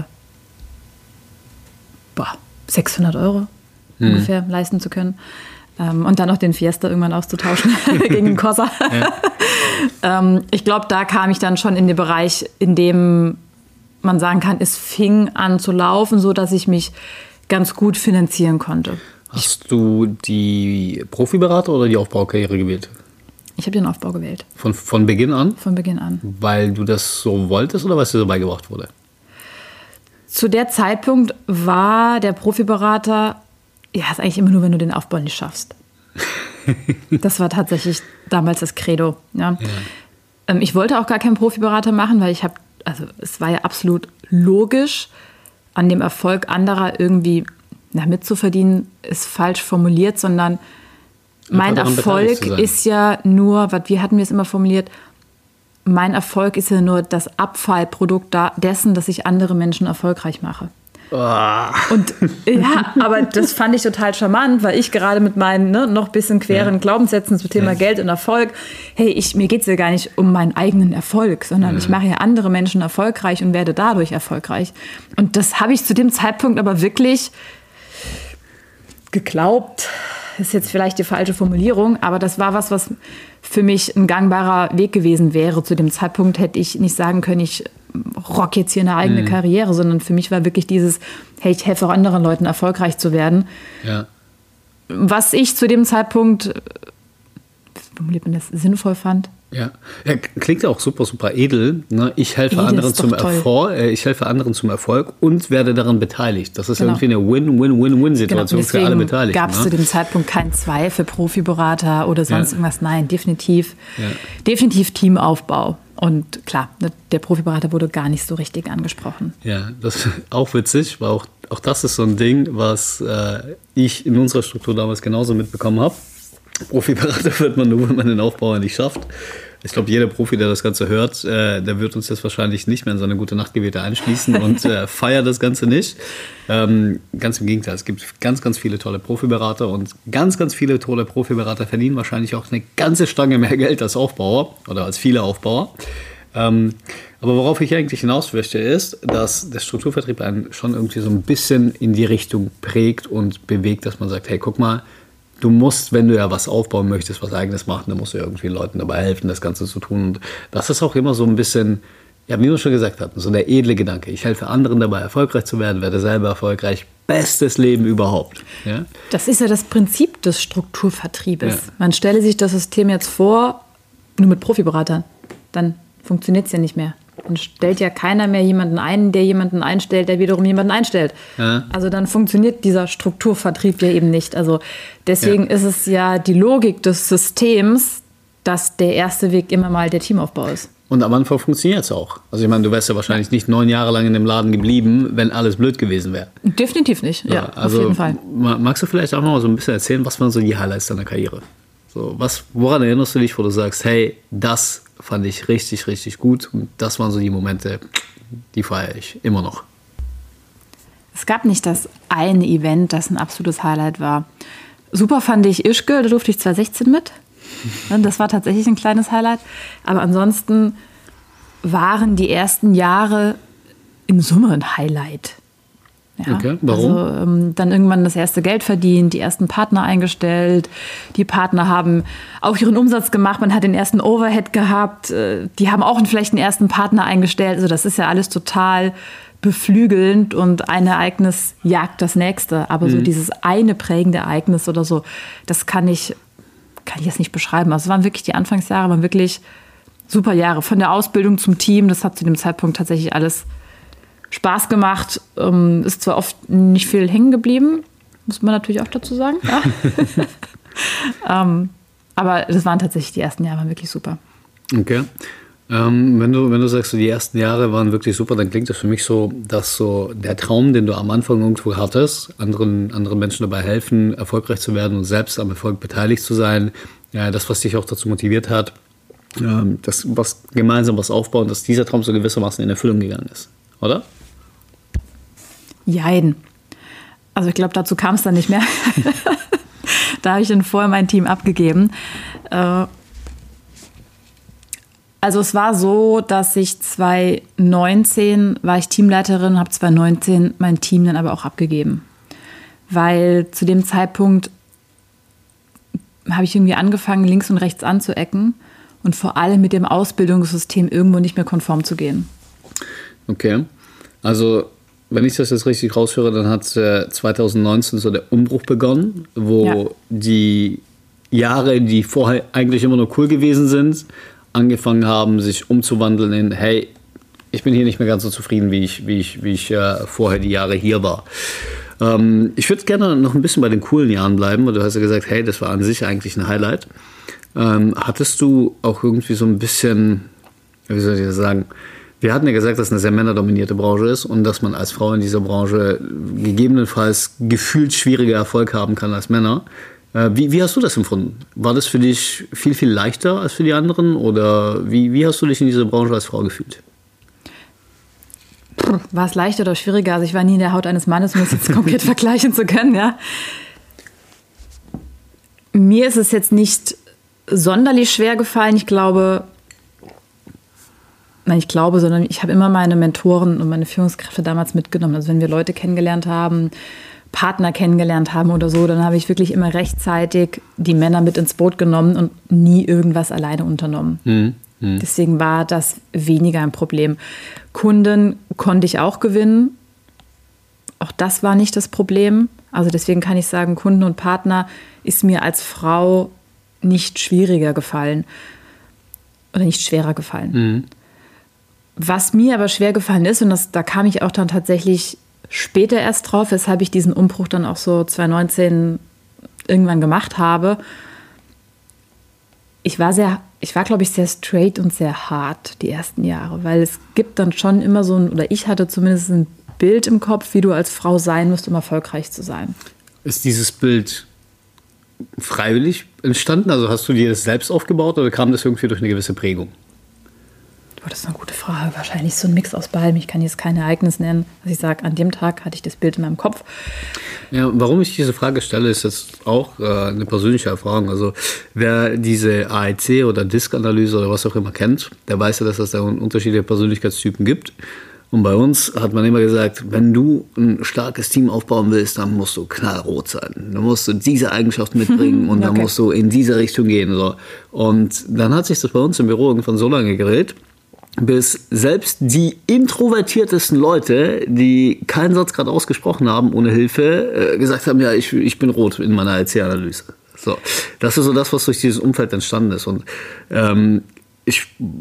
boah, sechshundert Euro mhm. ungefähr leisten zu können. Ähm, und dann noch den Fiesta irgendwann auszutauschen gegen den Corsa. Ja. ähm, ich glaube, da kam ich dann schon in den Bereich, in dem man sagen kann, es fing an zu laufen, sodass ich mich ganz gut finanzieren konnte. Hast ich, du die Profiberater oder die Aufbaukarriere gewählt? Ich habe den Aufbau gewählt. Von, von Beginn an? Von Beginn an. Weil du das so wolltest oder weil es dir so beigebracht wurde? Zu der Zeitpunkt war der Profiberater, ja, ist eigentlich immer nur, wenn du den Aufbau nicht schaffst. Das war tatsächlich damals das Credo. Ja. Ja. Ich wollte auch gar keinen Profiberater machen, weil ich habe, also es war ja absolut logisch, an dem Erfolg anderer irgendwie na, mitzuverdienen, ist falsch formuliert, sondern mein Erfolg ist ja nur, was wie hatten wir es immer formuliert, mein Erfolg ist ja nur das Abfallprodukt da, dessen, dass ich andere Menschen erfolgreich mache. Oh. Und ja, aber das fand ich total charmant, weil ich gerade mit meinen ne, noch ein bisschen queren ja. Glaubenssätzen zum Thema ja. Geld und Erfolg, hey, ich, mir geht es ja gar nicht um meinen eigenen Erfolg, sondern ja. ich mache ja andere Menschen erfolgreich und werde dadurch erfolgreich. Und das habe ich zu dem Zeitpunkt aber wirklich geglaubt, ist jetzt vielleicht die falsche Formulierung, aber das war was, was für mich ein gangbarer Weg gewesen wäre. Zu dem Zeitpunkt hätte ich nicht sagen können, ich rock jetzt hier eine eigene mhm. Karriere, sondern für mich war wirklich dieses, hey, ich helfe auch anderen Leuten erfolgreich zu werden. Ja. Was ich zu dem Zeitpunkt, wie formuliert man das, sinnvoll fand. Ja. ja, klingt ja auch super, super edel. Ne? Ich helfe edel anderen zum Erfolg, ich helfe anderen zum Erfolg und werde daran beteiligt. Das ist genau. irgendwie eine Win-Win-Win-Win-Situation genau. für alle Beteiligten. Gab es ne? zu dem Zeitpunkt keinen Zweifel, Profiberater oder sonst ja. irgendwas. Nein, definitiv, ja. definitiv Teamaufbau. Und klar, der Profiberater wurde gar nicht so richtig angesprochen. Ja, das ist auch witzig, weil auch, auch das ist so ein Ding, was äh, ich in unserer Struktur damals genauso mitbekommen habe. Profiberater wird man nur, wenn man den Aufbauer nicht schafft. Ich glaube, jeder Profi, der das Ganze hört, äh, der wird uns jetzt wahrscheinlich nicht mehr in seine gute Nachtgebete einschließen und äh, feiert das Ganze nicht. Ähm, ganz im Gegenteil, es gibt ganz, ganz viele tolle Profiberater und ganz, ganz viele tolle Profiberater verdienen wahrscheinlich auch eine ganze Stange mehr Geld als Aufbauer oder als viele Aufbauer. Ähm, aber worauf ich eigentlich hinaus möchte, ist, dass der Strukturvertrieb einen schon irgendwie so ein bisschen in die Richtung prägt und bewegt, dass man sagt, hey, guck mal, du musst, wenn du ja was aufbauen möchtest, was Eigenes machen, dann musst du ja irgendwie Leuten dabei helfen, das Ganze zu tun. Und das ist auch immer so ein bisschen, ja, wie wir schon gesagt hatten, so der edle Gedanke. Ich helfe anderen dabei, erfolgreich zu werden, werde selber erfolgreich. Bestes Leben überhaupt. Ja? Das ist ja das Prinzip des Strukturvertriebes. Ja. Man stelle sich das System jetzt vor, nur mit Profiberatern. Dann funktioniert es ja nicht mehr. Dann stellt ja keiner mehr jemanden ein, der jemanden einstellt, der wiederum jemanden einstellt. Ja. Also dann funktioniert dieser Strukturvertrieb ja eben nicht. Also deswegen Ja. ist es ja die Logik des Systems, dass der erste Weg immer mal der Teamaufbau ist. Und am Anfang funktioniert es auch. Also ich meine, du wärst ja wahrscheinlich nicht neun Jahre lang in dem Laden geblieben, wenn alles blöd gewesen wäre. Definitiv nicht, ja, ja also auf jeden Fall. Magst du vielleicht auch noch mal so ein bisschen erzählen, was waren so die Highlights deiner Karriere? So, was, woran erinnerst du dich, wo du sagst, hey, das fand ich richtig, richtig gut und das waren so die Momente, die feiere ich immer noch. Es gab nicht das eine Event, das ein absolutes Highlight war. Super fand ich Ischgl, da durfte ich zwanzig sechzehn mit. Das war tatsächlich ein kleines Highlight. Aber ansonsten waren die ersten Jahre in Summe ein Highlight. Ja, okay, warum? Also ähm, dann irgendwann das erste Geld verdient, die ersten Partner eingestellt. Die Partner haben auch ihren Umsatz gemacht, man hat den ersten Overhead gehabt. Äh, die haben auch vielleicht einen ersten Partner eingestellt. Also das ist ja alles total beflügelnd und ein Ereignis jagt das nächste. Aber mhm. so dieses eine prägende Ereignis oder so, das kann ich... kann ich jetzt nicht beschreiben. Also es waren wirklich die Anfangsjahre, waren wirklich super Jahre. Von der Ausbildung zum Team, das hat zu dem Zeitpunkt tatsächlich alles Spaß gemacht. Ähm, ist zwar oft nicht viel hängen geblieben, muss man natürlich auch dazu sagen. Ja. ähm, aber das waren tatsächlich die ersten Jahre, waren wirklich super. Okay. Ähm, wenn du, wenn du sagst, so die ersten Jahre waren wirklich super, dann klingt das für mich so, dass so der Traum, den du am Anfang irgendwo hattest, anderen, anderen Menschen dabei helfen, erfolgreich zu werden und selbst am Erfolg beteiligt zu sein, ja, das, was dich auch dazu motiviert hat, ähm, das, was gemeinsam was aufbauen, dass dieser Traum so gewissermaßen in Erfüllung gegangen ist, oder? Jein. Also ich glaube, dazu kam es dann nicht mehr. Da habe ich dann vorher mein Team abgegeben. Äh, Also es war so, dass ich zwanzig neunzehn war ich Teamleiterin, habe zwanzig neunzehn mein Team dann aber auch abgegeben. Weil zu dem Zeitpunkt habe ich irgendwie angefangen, links und rechts anzuecken und vor allem mit dem Ausbildungssystem irgendwo nicht mehr konform zu gehen. Okay, also wenn ich das jetzt richtig raushöre, dann hat äh, zwanzig neunzehn so der Umbruch begonnen, wo Ja. die Jahre, die vorher eigentlich immer nur cool gewesen sind, angefangen haben, sich umzuwandeln in, hey, ich bin hier nicht mehr ganz so zufrieden, wie ich, wie ich, wie ich äh, vorher die Jahre hier war. Ähm, ich würde gerne noch ein bisschen bei den coolen Jahren bleiben, weil du hast ja gesagt, hey, das war an sich eigentlich ein Highlight. Ähm, hattest du auch irgendwie so ein bisschen, wie soll ich das sagen, wir hatten ja gesagt, dass es eine sehr männerdominierte Branche ist und dass man als Frau in dieser Branche gegebenenfalls gefühlt schwieriger Erfolg haben kann als Männer. Wie, wie hast du das empfunden? War das für dich viel, viel leichter als für die anderen? Oder wie, wie hast du dich in dieser Branche als Frau gefühlt? War es leichter oder schwieriger? Also ich war nie in der Haut eines Mannes, um es jetzt konkret vergleichen zu können. Ja. Mir ist es jetzt nicht sonderlich schwer gefallen. Ich glaube, nein, ich glaube, sondern ich habe immer meine Mentoren und meine Führungskräfte damals mitgenommen. Also wenn wir Leute kennengelernt haben, Partner kennengelernt haben oder so, dann habe ich wirklich immer rechtzeitig die Männer mit ins Boot genommen und nie irgendwas alleine unternommen. Mhm. Mhm. Deswegen war das weniger ein Problem. Kunden konnte ich auch gewinnen. Auch das war nicht das Problem. Also deswegen kann ich sagen, Kunden und Partner ist mir als Frau nicht schwieriger gefallen oder nicht schwerer gefallen. Mhm. Was mir aber schwer gefallen ist, und das, da kam ich auch dann tatsächlich später erst drauf, weshalb ich diesen Umbruch dann auch so zwanzig neunzehn irgendwann gemacht habe. Ich war sehr, ich war, glaube ich, sehr straight und sehr hart die ersten Jahre, weil es gibt dann schon immer so ein, oder ich hatte zumindest ein Bild im Kopf, wie du als Frau sein musst, um erfolgreich zu sein. Ist dieses Bild freiwillig entstanden? Also hast du dir das selbst aufgebaut oder kam das irgendwie durch eine gewisse Prägung? Oh, das ist eine gute Frage. Wahrscheinlich so ein Mix aus beidem. Ich kann jetzt kein Ereignis nennen, dass ich sage, an dem Tag hatte ich das Bild in meinem Kopf. Ja, warum ich diese Frage stelle, ist jetzt auch äh, eine persönliche Erfahrung. Also wer diese A E C oder D I S C-Analyse oder was auch immer kennt, der weiß ja, dass es da unterschiedliche Persönlichkeitstypen gibt. Und bei uns hat man immer gesagt, wenn du ein starkes Team aufbauen willst, dann musst du knallrot sein. Dann musst du diese Eigenschaft mitbringen und dann okay. musst du in diese Richtung gehen. So. Und dann hat sich das bei uns im Büro irgendwann so lange gedreht, bis selbst die introvertiertesten Leute, die keinen Satz gerade ausgesprochen haben ohne Hilfe, äh, gesagt haben, ja, ich, ich bin rot in meiner A E C-Analyse. So, das ist so das, was durch dieses Umfeld entstanden ist. Und ähm, ich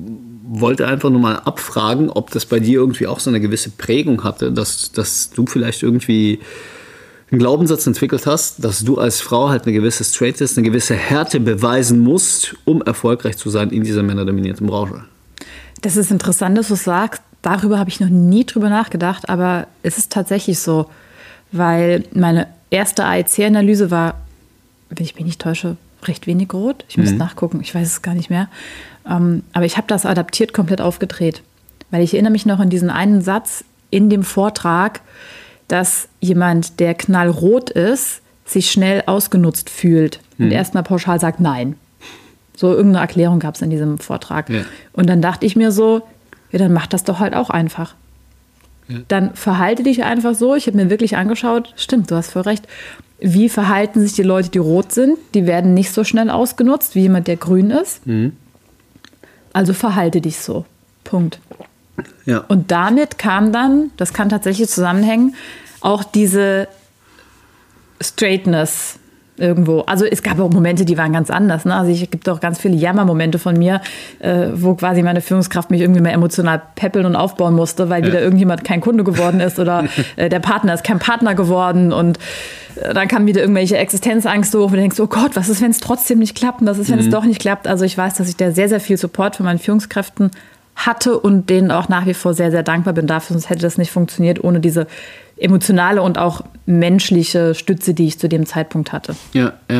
wollte einfach nur mal abfragen, ob das bei dir irgendwie auch so eine gewisse Prägung hatte, dass, dass du vielleicht irgendwie einen Glaubenssatz entwickelt hast, dass du als Frau halt eine gewisse Straightness, eine gewisse Härte beweisen musst, um erfolgreich zu sein in dieser männerdominierten Branche. Das ist interessant, dass du sagst. Darüber habe ich noch nie drüber nachgedacht, aber es ist tatsächlich so, weil meine erste A E C-Analyse war, wenn ich mich nicht täusche, recht wenig rot. Ich muss mhm. nachgucken, ich weiß es gar nicht mehr. Ähm, aber ich habe das adaptiert komplett aufgedreht, weil ich erinnere mich noch an diesen einen Satz in dem Vortrag, dass jemand, der knallrot ist, sich schnell ausgenutzt fühlt mhm. und erstmal pauschal sagt Nein. So irgendeine Erklärung gab es in diesem Vortrag. Ja. Und dann dachte ich mir so, ja, dann mach das doch halt auch einfach. Ja. Dann verhalte dich einfach so. Ich habe mir wirklich angeschaut, stimmt, du hast voll recht. Wie verhalten sich die Leute, die rot sind? Die werden nicht so schnell ausgenutzt wie jemand, der grün ist. Mhm. Also verhalte dich so. Punkt. Ja. Und damit kam dann, das kann tatsächlich zusammenhängen, auch diese Straightness irgendwo. Also es gab auch Momente, die waren ganz anders. Ne? Also es gibt auch ganz viele Jammermomente von mir, äh, wo quasi meine Führungskraft mich irgendwie mehr emotional peppeln und aufbauen musste, weil ja. wieder irgendjemand kein Kunde geworden ist oder äh, der Partner ist kein Partner geworden und äh, dann kam wieder irgendwelche Existenzangst hoch und du denkst, oh Gott, was ist, wenn es trotzdem nicht klappt und was ist, wenn mhm. es doch nicht klappt. Also ich weiß, dass ich da sehr, sehr viel Support von meinen Führungskräften hatte und denen auch nach wie vor sehr, sehr dankbar bin dafür, sonst hätte das nicht funktioniert ohne diese emotionale und auch menschliche Stütze, die ich zu dem Zeitpunkt hatte. Ja, ja.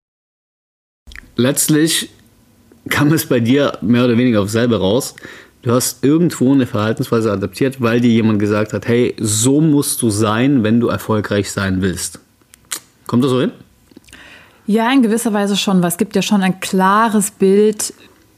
Letztlich kam es bei dir mehr oder weniger auf selber raus. Du hast irgendwo eine Verhaltensweise adaptiert, weil dir jemand gesagt hat, hey, so musst du sein, wenn du erfolgreich sein willst. Kommt das so hin? Ja, in gewisser Weise schon, weil es gibt ja schon ein klares Bild,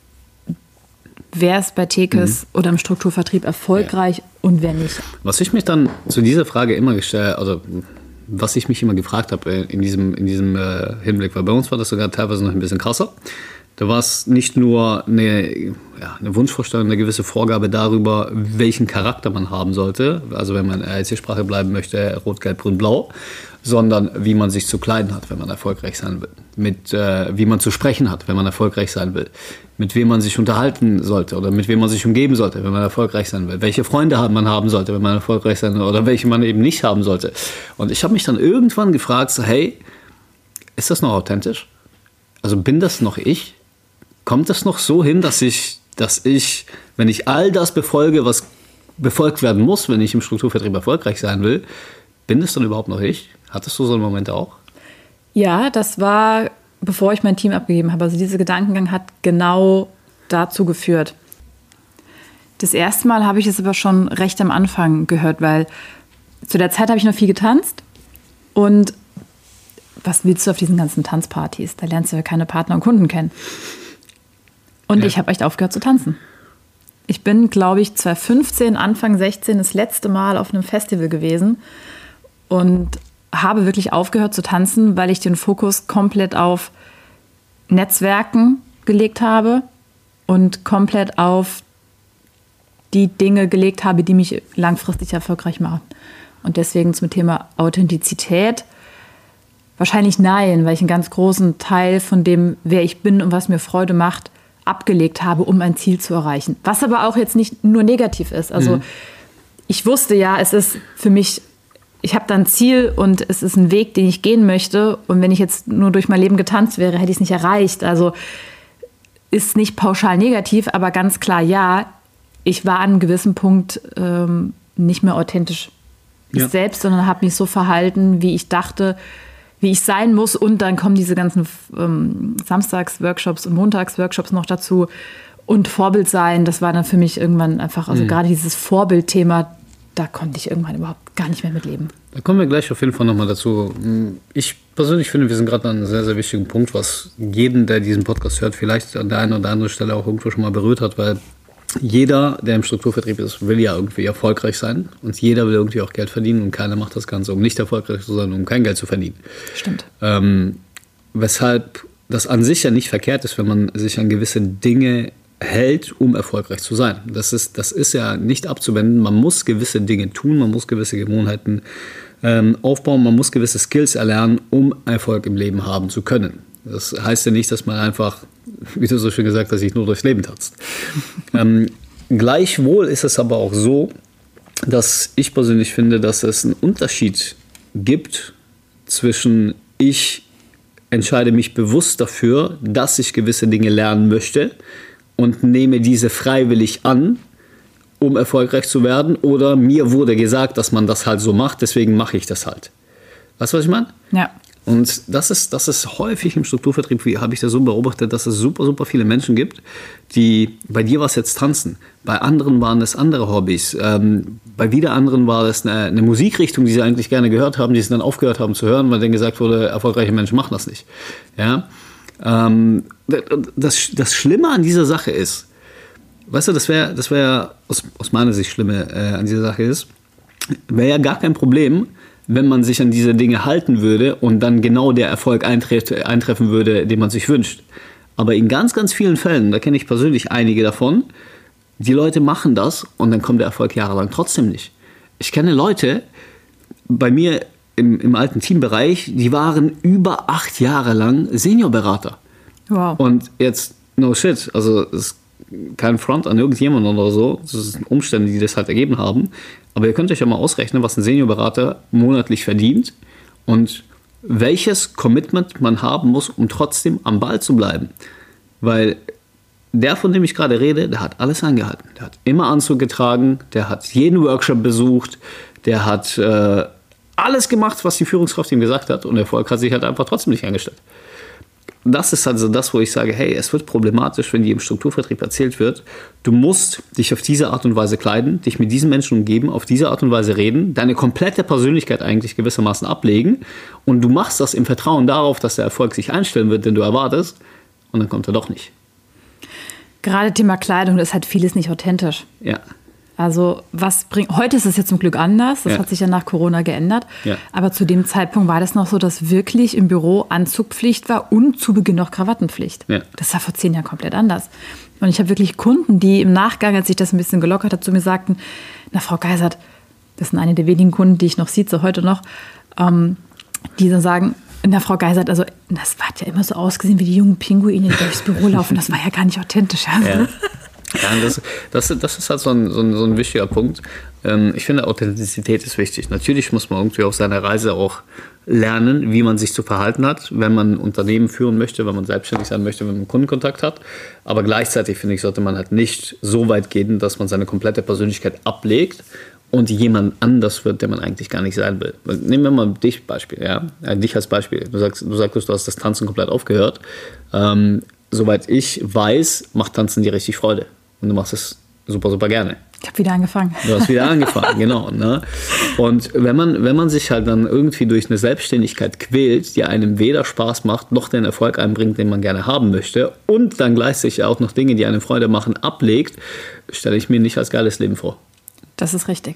wer ist bei Tekes mhm. oder im Strukturvertrieb erfolgreich ja. und wer nicht. Was ich mich dann zu dieser Frage immer gestellt, also was ich mich immer gefragt habe in diesem, in diesem äh, Hinblick, weil bei uns war das sogar teilweise noch ein bisschen krasser. Da war es nicht nur eine, ja, eine Wunschvorstellung, eine gewisse Vorgabe darüber, welchen Charakter man haben sollte, also wenn man in der A E C-Sprache bleiben möchte, rot, gelb, grün, blau, sondern wie man sich zu kleiden hat, wenn man erfolgreich sein will, mit äh, wie man zu sprechen hat, wenn man erfolgreich sein will, mit wem man sich unterhalten sollte oder mit wem man sich umgeben sollte, wenn man erfolgreich sein will, welche Freunde man haben sollte, wenn man erfolgreich sein will oder welche man eben nicht haben sollte. Und ich habe mich dann irgendwann gefragt, so, hey, ist das noch authentisch? Also bin das noch ich? Kommt das noch so hin, dass ich, dass ich, wenn ich all das befolge, was befolgt werden muss, wenn ich im Strukturvertrieb erfolgreich sein will, bin das dann überhaupt noch ich? Hattest du so einen Moment auch? Ja, das war, bevor ich mein Team abgegeben habe. Also dieser Gedankengang hat genau dazu geführt. Das erste Mal habe ich es aber schon recht am Anfang gehört, weil zu der Zeit habe ich noch viel getanzt. Und was willst du auf diesen ganzen Tanzpartys? Da lernst du ja keine Partner und Kunden kennen. Und ja. ich habe echt aufgehört zu tanzen. Ich bin, glaube ich, zwanzig fünfzehn, Anfang sechzehn das letzte Mal auf einem Festival gewesen und habe wirklich aufgehört zu tanzen, weil ich den Fokus komplett auf Netzwerken gelegt habe und komplett auf die Dinge gelegt habe, die mich langfristig erfolgreich machen. Und deswegen zum Thema Authentizität wahrscheinlich nein, weil ich einen ganz großen Teil von dem, wer ich bin und was mir Freude macht, abgelegt habe, um ein Ziel zu erreichen. Was aber auch jetzt nicht nur negativ ist. Also mhm. ich wusste ja, es ist für mich, ich habe da ein Ziel und es ist ein Weg, den ich gehen möchte. Und wenn ich jetzt nur durch mein Leben getanzt wäre, hätte ich es nicht erreicht. Also ist nicht pauschal negativ, aber ganz klar, ja, ich war an einem gewissen Punkt ähm, nicht mehr authentisch ich ja. selbst, sondern habe mich so verhalten, wie ich dachte, wie ich sein muss. Und dann kommen diese ganzen ähm, Samstags-Workshops und Montags-Workshops noch dazu. Und Vorbild sein, das war dann für mich irgendwann einfach, also mhm. gerade dieses Vorbildthema, da konnte ich irgendwann überhaupt gar nicht mehr mitleben. Da kommen wir gleich auf jeden Fall nochmal dazu. Ich persönlich finde, wir sind gerade an einem sehr, sehr wichtigen Punkt, was jeden, der diesen Podcast hört, vielleicht an der einen oder anderen Stelle auch irgendwo schon mal berührt hat, weil jeder, der im Strukturvertrieb ist, will ja irgendwie erfolgreich sein und jeder will irgendwie auch Geld verdienen und keiner macht das Ganze, um nicht erfolgreich zu sein, um kein Geld zu verdienen. Stimmt. Ähm, weshalb das an sich ja nicht verkehrt ist, wenn man sich an gewisse Dinge hält, um erfolgreich zu sein. Das ist, das ist ja nicht abzuwenden. Man muss gewisse Dinge tun, man muss gewisse Gewohnheiten ähm, aufbauen, man muss gewisse Skills erlernen, um Erfolg im Leben haben zu können. Das heißt ja nicht, dass man einfach, wie du so schön gesagt hast, sich nur durchs Leben tanzt. ähm, gleichwohl ist es aber auch so, dass ich persönlich finde, dass es einen Unterschied gibt zwischen ich entscheide mich bewusst dafür, dass ich gewisse Dinge lernen möchte und nehme diese freiwillig an, um erfolgreich zu werden, oder mir wurde gesagt, dass man das halt so macht, deswegen mache ich das halt. Weißt du, was ich meine? Ja. Und das ist, das ist häufig im Strukturvertrieb, wie habe ich das so beobachtet, dass es super, super viele Menschen gibt, die, bei dir war es jetzt Tanzen, bei anderen waren es andere Hobbys, ähm, bei wieder anderen war es eine, eine Musikrichtung, die sie eigentlich gerne gehört haben, die sie dann aufgehört haben zu hören, weil denen gesagt wurde, erfolgreiche Menschen machen das nicht. Ja? Ähm, das, das Schlimme an dieser Sache ist, weißt du, das wäre, das wär aus, aus meiner Sicht Schlimme äh, an dieser Sache ist, wäre ja gar kein Problem, wenn man sich an diese Dinge halten würde und dann genau der Erfolg eintre- eintreffen würde, den man sich wünscht. Aber in ganz, ganz vielen Fällen, da kenne ich persönlich einige davon, die Leute machen das und dann kommt der Erfolg jahrelang trotzdem nicht. Ich kenne Leute bei mir im, im alten Teambereich, die waren über acht Jahre lang Seniorberater. Wow. Und jetzt, no shit, also es ist kein Front an irgendjemanden oder so, das sind Umstände, die das halt ergeben haben. Aber ihr könnt euch ja mal ausrechnen, was ein Seniorberater monatlich verdient und welches Commitment man haben muss, um trotzdem am Ball zu bleiben. Weil der, von dem ich gerade rede, der hat alles eingehalten. Der hat immer Anzug getragen, der hat jeden Workshop besucht, der hat äh, alles gemacht, was die Führungskraft ihm gesagt hat, und der Erfolg hat sich halt einfach trotzdem nicht eingestellt. Das ist also das, wo ich sage, hey, es wird problematisch, wenn dir im Strukturvertrieb erzählt wird, du musst dich auf diese Art und Weise kleiden, dich mit diesen Menschen umgeben, auf diese Art und Weise reden, deine komplette Persönlichkeit eigentlich gewissermaßen ablegen, und du machst das im Vertrauen darauf, dass der Erfolg sich einstellen wird, den du erwartest, und dann kommt er doch nicht. Gerade Thema Kleidung, das ist halt vieles nicht authentisch. Ja. Also was bringt, heute ist es ja zum Glück anders, das Ja. hat sich ja nach Corona geändert, Ja. aber zu dem Zeitpunkt war das noch so, dass wirklich im Büro Anzugpflicht war und zu Beginn noch Krawattenpflicht. Ja. Das war vor zehn Jahren komplett anders. Und ich habe wirklich Kunden, die im Nachgang, als sich das ein bisschen gelockert hat, zu mir sagten, na Frau Geisert, das sind eine der wenigen Kunden, die ich noch sieze, heute noch, ähm, die dann sagen, na Frau Geisert, also das hat ja immer so ausgesehen wie die jungen Pinguine, die durchs Büro laufen, das war ja gar nicht authentisch. Ja. Ja, das, das, das ist halt so ein, so ein, so ein wichtiger Punkt. Ähm, ich finde, Authentizität ist wichtig. Natürlich muss man irgendwie auf seiner Reise auch lernen, wie man sich zu verhalten hat, wenn man ein Unternehmen führen möchte, wenn man selbstständig sein möchte, wenn man Kundenkontakt hat. Aber gleichzeitig, finde ich, sollte man halt nicht so weit gehen, dass man seine komplette Persönlichkeit ablegt und jemand anders wird, der man eigentlich gar nicht sein will. Nehmen wir mal dich Beispiel, ja, äh, dich als Beispiel. Du sagst, du sagst, du hast das Tanzen komplett aufgehört. Ähm, soweit ich weiß, macht Tanzen dir richtig Freude. Und du machst es super, super gerne. Ich habe wieder angefangen. Du hast wieder angefangen, genau. Ne? Und wenn man, wenn man sich halt dann irgendwie durch eine Selbstständigkeit quält, die einem weder Spaß macht, noch den Erfolg einbringt, den man gerne haben möchte, und dann gleichzeitig auch noch Dinge, die einem Freude machen, ablegt, stelle ich mir nicht als geiles Leben vor. Das ist richtig.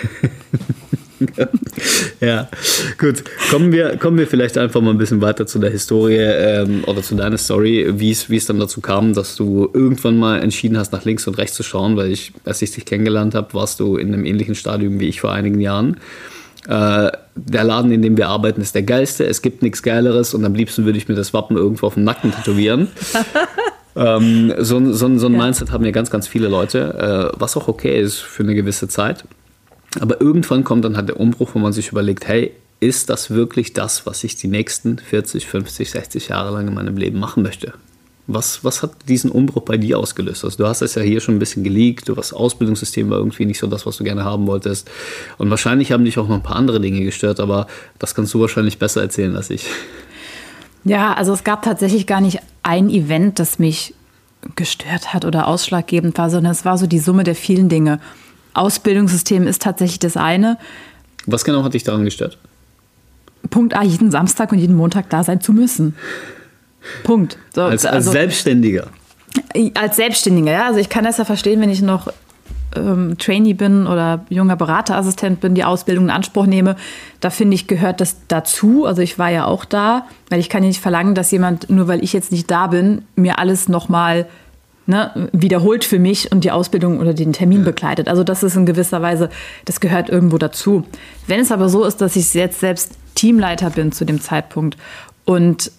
Ja, gut. Kommen wir, kommen wir vielleicht einfach mal ein bisschen weiter zu der Historie ähm, oder zu deiner Story, wie es, wie es dann dazu kam, dass du irgendwann mal entschieden hast, nach links und rechts zu schauen, weil ich, als ich dich kennengelernt habe, warst du in einem ähnlichen Stadium wie ich vor einigen Jahren. Äh, der Laden, in dem wir arbeiten, ist der geilste. Es gibt nichts Geileres, und am liebsten würde ich mir das Wappen irgendwo auf dem Nacken tätowieren. ähm, so, so, so ein Ja. Mindset haben ja ganz, ganz viele Leute, äh, was auch okay ist für eine gewisse Zeit. Aber irgendwann kommt dann halt der Umbruch, wo man sich überlegt, hey, ist das wirklich das, was ich die nächsten vierzig, fünfzig, sechzig Jahre lang in meinem Leben machen möchte? Was, was hat diesen Umbruch bei dir ausgelöst? Also du hast es ja hier schon ein bisschen geleakt, du das Ausbildungssystem war irgendwie nicht so das, was du gerne haben wolltest. Und wahrscheinlich haben dich auch noch ein paar andere Dinge gestört, aber das kannst du wahrscheinlich besser erzählen als ich. Ja, also es gab tatsächlich gar nicht ein Event, das mich gestört hat oder ausschlaggebend war, sondern es war so die Summe der vielen Dinge. Ausbildungssystem ist tatsächlich das eine. Was genau hat dich daran gestört? Punkt A, jeden Samstag und jeden Montag da sein zu müssen. Punkt. So, Als, als also, Selbstständiger? Als Selbstständiger, ja. Also ich kann das ja verstehen, wenn ich noch ähm, Trainee bin oder junger Beraterassistent bin, die Ausbildung in Anspruch nehme. Da finde ich, gehört das dazu. Also ich war ja auch da, weil ich kann ja nicht verlangen, dass jemand, nur weil ich jetzt nicht da bin, mir alles nochmal Ne, wiederholt für mich und die Ausbildung oder den Termin begleitet. Also das ist in gewisser Weise, das gehört irgendwo dazu. Wenn es aber so ist, dass ich jetzt selbst Teamleiter bin zu dem Zeitpunkt und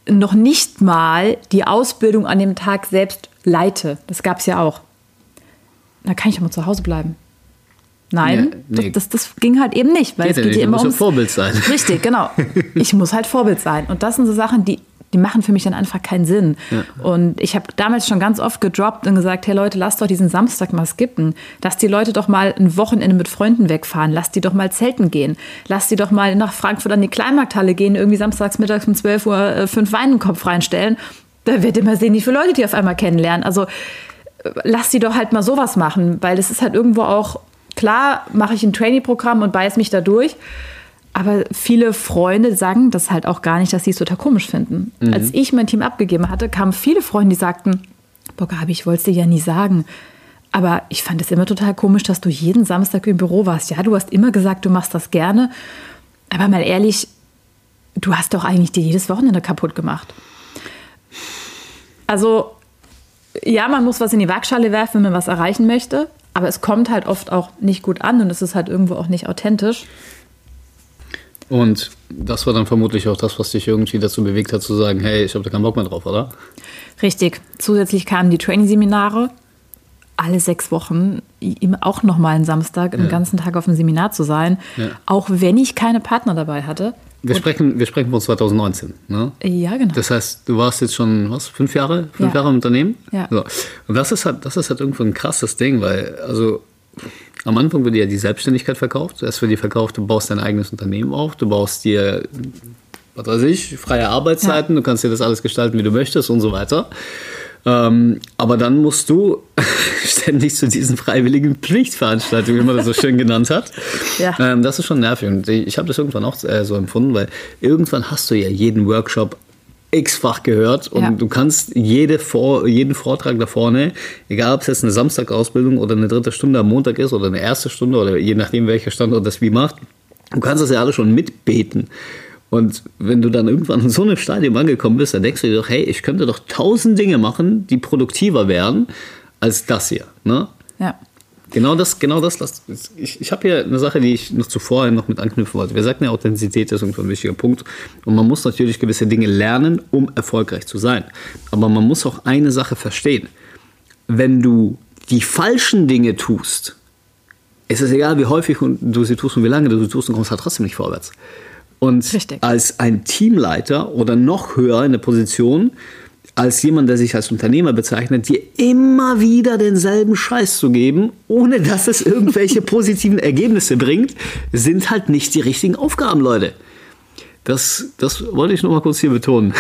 noch nicht mal die Ausbildung an dem Tag selbst leite. Das gab es ja auch. Da kann ich doch mal zu Hause bleiben. Nein, ja, nee. das, das, das ging halt eben nicht. Weil geht es geht ja immer ums Vorbild sein. Richtig, genau. Ich muss halt Vorbild sein. Und das sind so Sachen, die, die machen für mich dann einfach keinen Sinn. Ja. Und ich habe damals schon ganz oft gedroppt und gesagt, hey Leute, lasst doch diesen Samstag mal skippen. Lasst die Leute doch mal ein Wochenende mit Freunden wegfahren. Lasst die doch mal zelten gehen. Lasst die doch mal nach Frankfurt an die Kleinmarkthalle gehen, irgendwie samstags mittags um zwölf Uhr äh, fünf Wein in den Kopf reinstellen. Da werdet ihr mal sehen, wie viele Leute die auf einmal kennenlernen. Also lasst die doch halt mal sowas machen, weil es ist halt irgendwo auch, klar mache ich ein Trainee-Programm und beiß mich da durch. Aber viele Freunde sagen das halt auch gar nicht, dass sie es total komisch finden. Mhm. Als ich mein Team abgegeben hatte, kamen viele Freunde, die sagten, boah Gabi, ich wollte es dir ja nie sagen. Aber ich fand es immer total komisch, dass du jeden Samstag im Büro warst. Ja, du hast immer gesagt, du machst das gerne. Aber mal ehrlich, du hast doch eigentlich dir jedes Wochenende kaputt gemacht. Also, ja, man muss was in die Waagschale werfen, wenn man was erreichen möchte. Aber es kommt halt oft auch nicht gut an und es ist halt irgendwo auch nicht authentisch. Und das war dann vermutlich auch das, was dich irgendwie dazu bewegt hat, zu sagen, hey, ich habe da keinen Bock mehr drauf, oder? Richtig. Zusätzlich kamen die Training-Seminare. Alle sechs Wochen, auch nochmal einen Samstag, ja. den ganzen Tag auf einem Seminar zu sein. Ja. Auch wenn ich keine Partner dabei hatte. Wir sprechen, wir sprechen von zwanzig neunzehn, ne? Ja, genau. Das heißt, du warst jetzt schon, was, fünf Jahre? Fünf ja. Jahre im Unternehmen? Ja. So. Und das ist halt, das ist halt irgendwo ein krasses Ding, weil, also, am Anfang wird dir ja die Selbstständigkeit verkauft. Erst wird dir verkauft, du baust dein eigenes Unternehmen auf, du baust dir, was weiß ich, freie Arbeitszeiten, ja. du kannst dir das alles gestalten, wie du möchtest und so weiter. Ähm, aber dann musst du ständig zu diesen freiwilligen Pflichtveranstaltungen, wie man das so schön genannt hat. Ja. Ähm, das ist schon nervig. Und ich habe das irgendwann auch äh, so empfunden, weil irgendwann hast du ja jeden Workshop x-fach gehört und ja. du kannst jede Vor- jeden Vortrag da vorne, egal ob es jetzt eine Samstagausbildung oder eine dritte Stunde am Montag ist oder eine erste Stunde oder je nachdem, welcher Standort das wie macht, du kannst das ja alle schon mitbeten. Und wenn du dann irgendwann in so einem Stadium angekommen bist, dann denkst du dir doch, hey, ich könnte doch tausend Dinge machen, die produktiver wären als das hier. Ne? Ja. Genau das, genau das. Ich, ich habe hier eine Sache, die ich noch zuvor noch mit anknüpfen wollte. Wir sagten ja, Authentizität ist irgendwo ein wichtiger Punkt. Und man muss natürlich gewisse Dinge lernen, um erfolgreich zu sein. Aber man muss auch eine Sache verstehen. Wenn du die falschen Dinge tust, ist es egal, wie häufig du sie tust und wie lange du sie tust, du kommst halt trotzdem nicht vorwärts. Und Richtig. Als ein Teamleiter oder noch höher in der Position, als jemand, der sich als Unternehmer bezeichnet, dir immer wieder denselben Scheiß zu geben, ohne dass es irgendwelche positiven Ergebnisse bringt, sind halt nicht die richtigen Aufgaben, Leute. Das, das wollte ich noch mal kurz hier betonen.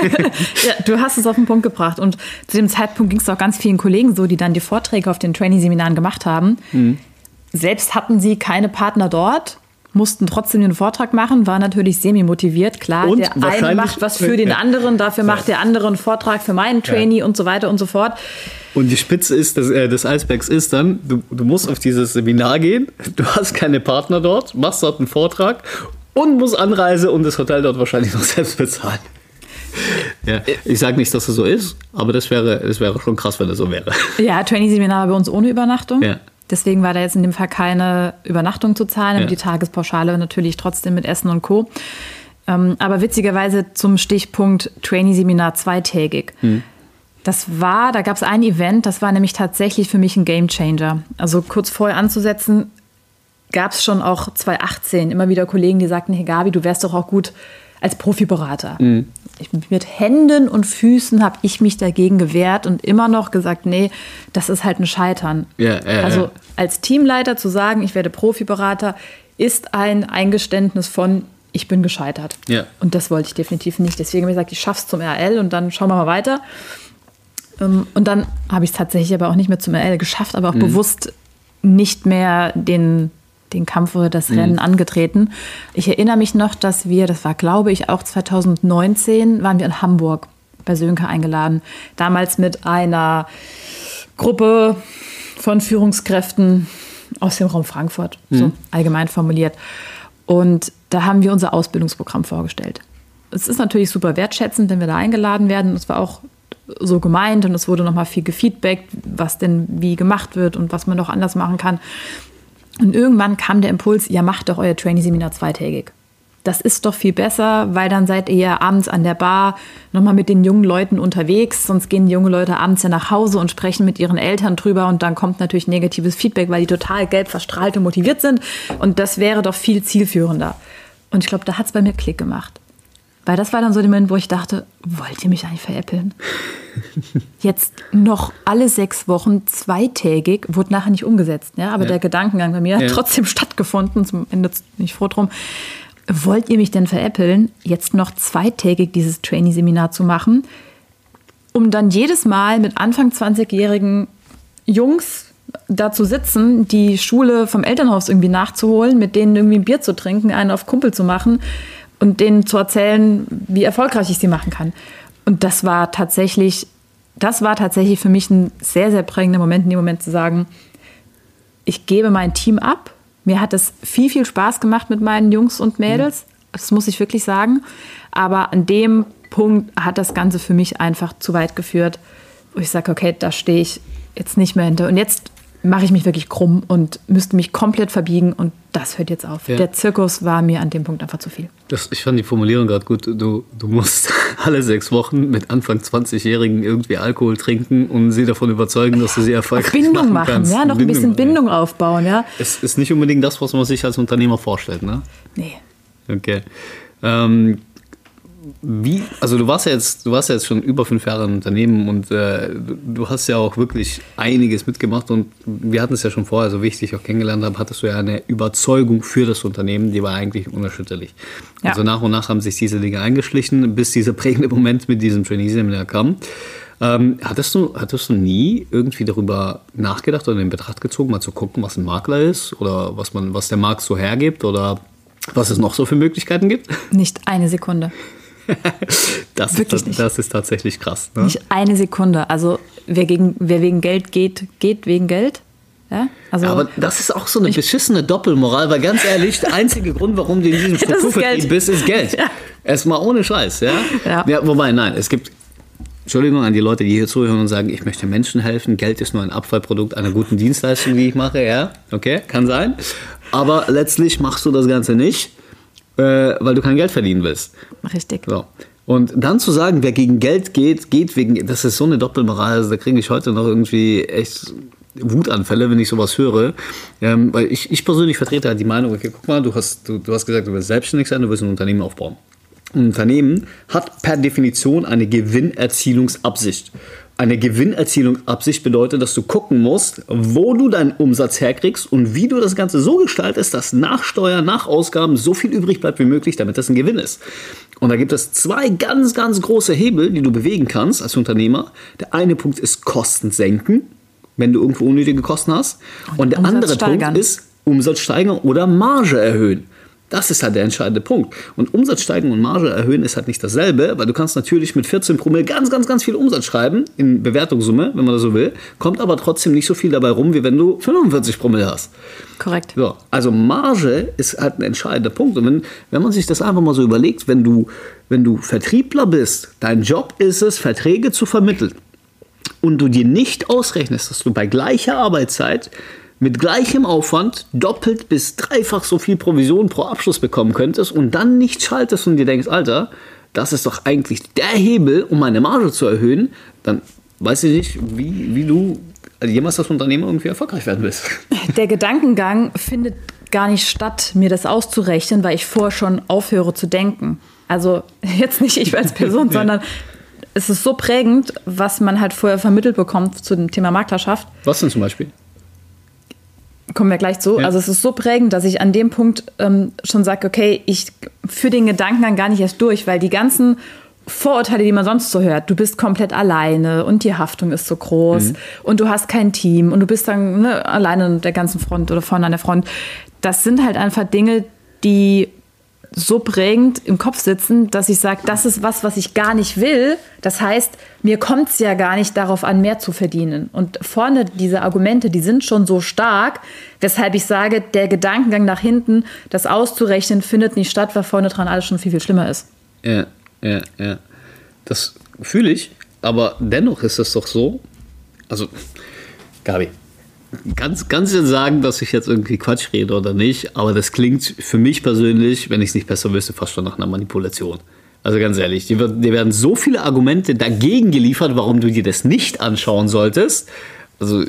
Ja, du hast es auf den Punkt gebracht. Und zu dem Zeitpunkt ging es auch ganz vielen Kollegen so, die dann die Vorträge auf den Trainee-Seminaren gemacht haben. Mhm. Selbst hatten sie keine Partner dort, mussten trotzdem den Vortrag machen, war natürlich semi-motiviert. Klar, und der eine macht was für den anderen, dafür macht der andere einen Vortrag für meinen Trainee ja. und so weiter und so fort. Und die Spitze ist, des, äh, des Eisbergs ist dann, du, du musst auf dieses Seminar gehen, du hast keine Partner dort, machst dort einen Vortrag und musst Anreise und das Hotel dort wahrscheinlich noch selbst bezahlen. Ja, ich sage nicht, dass das so ist, aber das wäre, das wäre schon krass, wenn das so wäre. Ja, Trainee-Seminar bei uns ohne Übernachtung. Ja. Deswegen war da jetzt in dem Fall keine Übernachtung zu zahlen, aber ja. die Tagespauschale natürlich trotzdem mit Essen und Co. Ähm, aber witzigerweise zum Stichpunkt Trainee-Seminar zweitägig. Hm. Das war, da gab es ein Event, das war nämlich tatsächlich für mich ein Gamechanger. Also kurz vorher anzusetzen, gab es schon auch zwanzig achtzehn immer wieder Kollegen, die sagten, hey Gabi, du wärst doch auch gut als Profiberater. Mhm. Ich, mit Händen und Füßen habe ich mich dagegen gewehrt und immer noch gesagt, nee, das ist halt ein Scheitern. Ja, äh, also äh. als Teamleiter zu sagen, ich werde Profiberater, ist ein Eingeständnis von, ich bin gescheitert. Ja. Und das wollte ich definitiv nicht. Deswegen habe ich gesagt, ich schaff's zum R L und dann schauen wir mal weiter. Und dann habe ich es tatsächlich aber auch nicht mehr zum R L geschafft, aber auch mhm. bewusst nicht mehr den den Kampf oder das Rennen mhm. angetreten. Ich erinnere mich noch, dass wir, das war glaube ich auch zwanzig neunzehn, waren wir in Hamburg bei Sönke eingeladen. Damals mit einer Gruppe von Führungskräften aus dem Raum Frankfurt, mhm. so allgemein formuliert. Und da haben wir unser Ausbildungsprogramm vorgestellt. Es ist natürlich super wertschätzend, wenn wir da eingeladen werden. Es war auch so gemeint und es wurde nochmal viel gefeedbackt, was denn wie gemacht wird und was man noch anders machen kann. Und irgendwann kam der Impuls, ja, macht doch euer Trainee-Seminar zweitägig. das ist doch viel besser, weil dann seid ihr ja abends an der Bar nochmal mit den jungen Leuten unterwegs. Sonst gehen die jungen Leute abends ja nach Hause und sprechen mit ihren Eltern drüber. Und dann kommt natürlich negatives Feedback, weil die total gelb verstrahlt und motiviert sind. Und das wäre doch viel zielführender. Und ich glaube, da hat es bei mir Klick gemacht. Weil das war dann so der Moment, wo ich dachte, wollt ihr mich eigentlich veräppeln? Jetzt noch alle sechs Wochen zweitägig, wurde nachher nicht umgesetzt. Ja? Aber ja. der Gedankengang bei mir ja. hat trotzdem stattgefunden. Zum Ende bin ich froh drum. Wollt ihr mich denn veräppeln, jetzt noch zweitägig dieses Trainee-Seminar zu machen, um dann jedes Mal mit Anfang zwanzigjährigen Jungs da zu sitzen, die Schule vom Elternhaus irgendwie nachzuholen, mit denen irgendwie ein Bier zu trinken, einen auf Kumpel zu machen und denen zu erzählen, wie erfolgreich ich sie machen kann. Und das war tatsächlich, das war tatsächlich für mich ein sehr, sehr prägender Moment, in dem Moment zu sagen, ich gebe mein Team ab. Mir hat es viel, viel Spaß gemacht mit meinen Jungs und Mädels. Das muss ich wirklich sagen. Aber an dem Punkt hat das Ganze für mich einfach zu weit geführt, wo ich sage, okay, da stehe ich jetzt nicht mehr hinter. Und jetzt mache ich mich wirklich krumm und müsste mich komplett verbiegen. Und das hört jetzt auf. Ja. Der Zirkus war mir an dem Punkt einfach zu viel. Das, ich fand die Formulierung gerade gut. Du, du musst alle sechs Wochen mit Anfang zwanzigjährigen irgendwie Alkohol trinken und sie davon überzeugen, dass du sie erfolgreich Bindung machen kannst. Ja, noch Bindung, ein bisschen Bindung ja. aufbauen. Ja. Es ist nicht unbedingt das, was man sich als Unternehmer vorstellt, ne? Nee. Okay. Ähm, Wie, also du warst ja jetzt, du warst ja jetzt schon über fünf Jahre im Unternehmen und äh, du hast ja auch wirklich einiges mitgemacht und wir hatten es ja schon vorher, so wie ich dich auch kennengelernt habe, hattest du ja eine Überzeugung für das Unternehmen, die war eigentlich unerschütterlich. Ja. Also nach und nach haben sich diese Dinge eingeschlichen, bis dieser prägende Moment mit diesem Trainee-Seminar kam. Ähm, hattest du, hattest du nie irgendwie darüber nachgedacht oder in Betracht gezogen, mal zu gucken, was ein Makler ist oder was man, was der Markt so hergibt oder was es noch so für Möglichkeiten gibt? Nicht eine Sekunde. Das, Wirklich ist, nicht. das ist tatsächlich krass. Ne? Nicht eine Sekunde. Also wer, gegen, wer wegen Geld geht, geht wegen Geld. Ja? Also ja, aber das ist auch so eine beschissene Doppelmoral, weil ganz ehrlich, der einzige Grund, warum du in diesem Strukturvertrieb bist, ist Geld. Ja. Erstmal ohne Scheiß. Ja? Ja. Ja, wobei, nein, es gibt, Entschuldigung an die Leute, die hier zuhören und sagen, ich möchte Menschen helfen, Geld ist nur ein Abfallprodukt einer guten Dienstleistung, die ich mache. Ja, okay, kann sein. Aber letztlich machst du das Ganze nicht, weil du kein Geld verdienen willst. Richtig. So. Und dann zu sagen, wer gegen Geld geht, geht wegen, das ist so eine Doppelmoral, also da kriege ich heute noch irgendwie echt Wutanfälle, wenn ich sowas höre. Ähm, weil ich, ich persönlich vertrete halt die Meinung, okay, guck mal, du hast, du, du hast gesagt, du willst selbstständig sein, du willst ein Unternehmen aufbauen. Ein Unternehmen hat per Definition eine Gewinnerzielungsabsicht. Eine Gewinnerzielungsabsicht bedeutet, dass du gucken musst, wo du deinen Umsatz herkriegst und wie du das Ganze so gestaltest, dass nach Steuern, nach Ausgaben so viel übrig bleibt wie möglich, damit das ein Gewinn ist. Und da gibt es zwei ganz, ganz große Hebel, die du bewegen kannst als Unternehmer. Der eine Punkt ist Kosten senken, wenn du irgendwo unnötige Kosten hast. Und, und der Umsatz andere steigern. Punkt ist Umsatz steigern oder Marge erhöhen. Das ist halt der entscheidende Punkt. Und Umsatz steigern und Marge erhöhen ist halt nicht dasselbe, weil du kannst natürlich mit vierzehn Promille ganz, ganz, ganz viel Umsatz schreiben, in Bewertungssumme, wenn man das so will, kommt aber trotzdem nicht so viel dabei rum, wie wenn du fünfundvierzig Promille hast. Korrekt. So, also Marge ist halt ein entscheidender Punkt. Und wenn, wenn man sich das einfach mal so überlegt, wenn du, wenn du Vertriebler bist, dein Job ist es, Verträge zu vermitteln und du dir nicht ausrechnest, dass du bei gleicher Arbeitszeit mit gleichem Aufwand doppelt bis dreifach so viel Provision pro Abschluss bekommen könntest und dann nicht schaltest und dir denkst, Alter, das ist doch eigentlich der Hebel, um meine Marge zu erhöhen, dann weiß ich nicht, wie, wie du jemals als Unternehmer irgendwie erfolgreich werden willst. Der Gedankengang findet gar nicht statt, mir das auszurechnen, weil ich vorher schon aufhöre zu denken. Also jetzt nicht ich als Person, sondern es ist so prägend, was man halt vorher vermittelt bekommt zu dem Thema Maklerschaft. Was denn zum Beispiel? Kommen wir gleich zu. Ja. Also es ist so prägend, dass ich an dem Punkt ähm, schon sage, okay, ich führe den Gedankengang gar nicht erst durch, weil die ganzen Vorurteile, die man sonst so hört, du bist komplett alleine und die Haftung ist so groß mhm. und du hast kein Team und du bist dann ne, alleine an der ganzen Front oder vorne an der Front. Das sind halt einfach Dinge, die so prägend im Kopf sitzen, dass ich sage, das ist was, was ich gar nicht will. Das heißt, mir kommt es ja gar nicht darauf an, mehr zu verdienen. Und vorne diese Argumente, die sind schon so stark, weshalb ich sage, der Gedankengang nach hinten, das auszurechnen, findet nicht statt, weil vorne dran alles schon viel, viel schlimmer ist. Ja, ja, ja. Das fühle ich, aber dennoch ist es doch so, also, Gabi, kannst, kannst du sagen, dass ich jetzt irgendwie Quatsch rede oder nicht, aber das klingt für mich persönlich, wenn ich es nicht besser wüsste, fast schon nach einer Manipulation. Also ganz ehrlich, dir, wird, dir werden so viele Argumente dagegen geliefert, warum du dir das nicht anschauen solltest. Also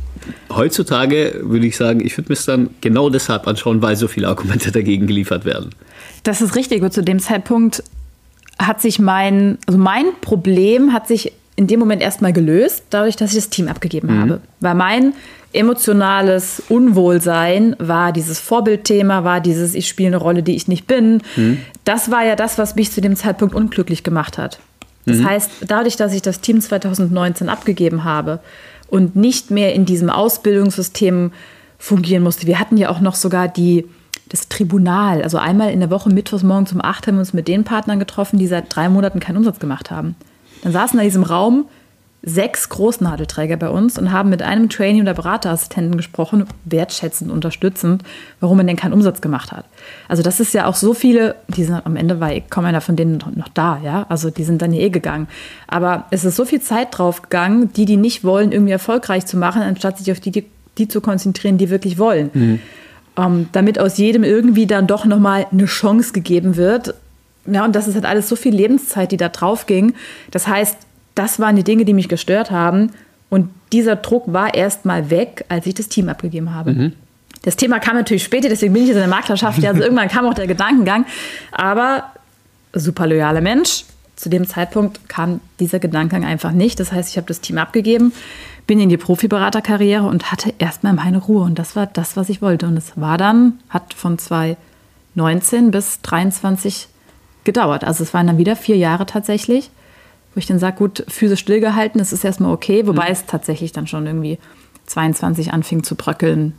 heutzutage würde ich sagen, ich würde mir es dann genau deshalb anschauen, weil so viele Argumente dagegen geliefert werden. Das ist richtig. Und zu dem Zeitpunkt hat sich mein, also mein Problem hat sich in dem Moment erstmal gelöst, dadurch, dass ich das Team abgegeben mhm. habe. Weil mein emotionales Unwohlsein war dieses Vorbildthema, war dieses, ich spiele eine Rolle, die ich nicht bin. Mhm. Das war ja das, was mich zu dem Zeitpunkt unglücklich gemacht hat. Das mhm. heißt, dadurch, dass ich das Team zwanzig neunzehn abgegeben habe und nicht mehr in diesem Ausbildungssystem fungieren musste. Wir hatten ja auch noch sogar die, das Tribunal. Also einmal in der Woche, mittwochs morgens um acht, haben wir uns mit den Partnern getroffen, die seit drei Monaten keinen Umsatz gemacht haben. Dann saßen in diesem Raum sechs Großnadelträger bei uns und haben mit einem Trainee oder Beraterassistenten gesprochen, wertschätzend, unterstützend, warum man denn keinen Umsatz gemacht hat. Also das ist ja auch so viele, die sind am Ende, war kaum einer von denen noch da, ja, also die sind dann eh gegangen. Aber es ist so viel Zeit drauf gegangen, die, die nicht wollen, irgendwie erfolgreich zu machen, anstatt sich auf die, die, die zu konzentrieren, die wirklich wollen. Mhm. Um, damit aus jedem irgendwie dann doch nochmal eine Chance gegeben wird. Ja, und das ist halt alles so viel Lebenszeit, die da drauf ging. Das heißt, das waren die Dinge, die mich gestört haben. Und dieser Druck war erst mal weg, als ich das Team abgegeben habe. Mhm. Das Thema kam natürlich später, deswegen bin ich jetzt in der Maklerschaft. Ja, also irgendwann kam auch der Gedankengang. Aber super loyaler Mensch. Zu dem Zeitpunkt kam dieser Gedankengang einfach nicht. Das heißt, ich habe das Team abgegeben, bin in die Profiberaterkarriere und hatte erstmal meine Ruhe. Und das war das, was ich wollte. Und es war dann, hat von zwanzig neunzehn bis dreiundzwanzig gedauert. Also es waren dann wieder vier Jahre tatsächlich, wo ich dann sage, gut, Füße stillgehalten, das ist erstmal okay. Wobei mhm. es tatsächlich dann schon irgendwie zweiundzwanzig anfing zu bröckeln.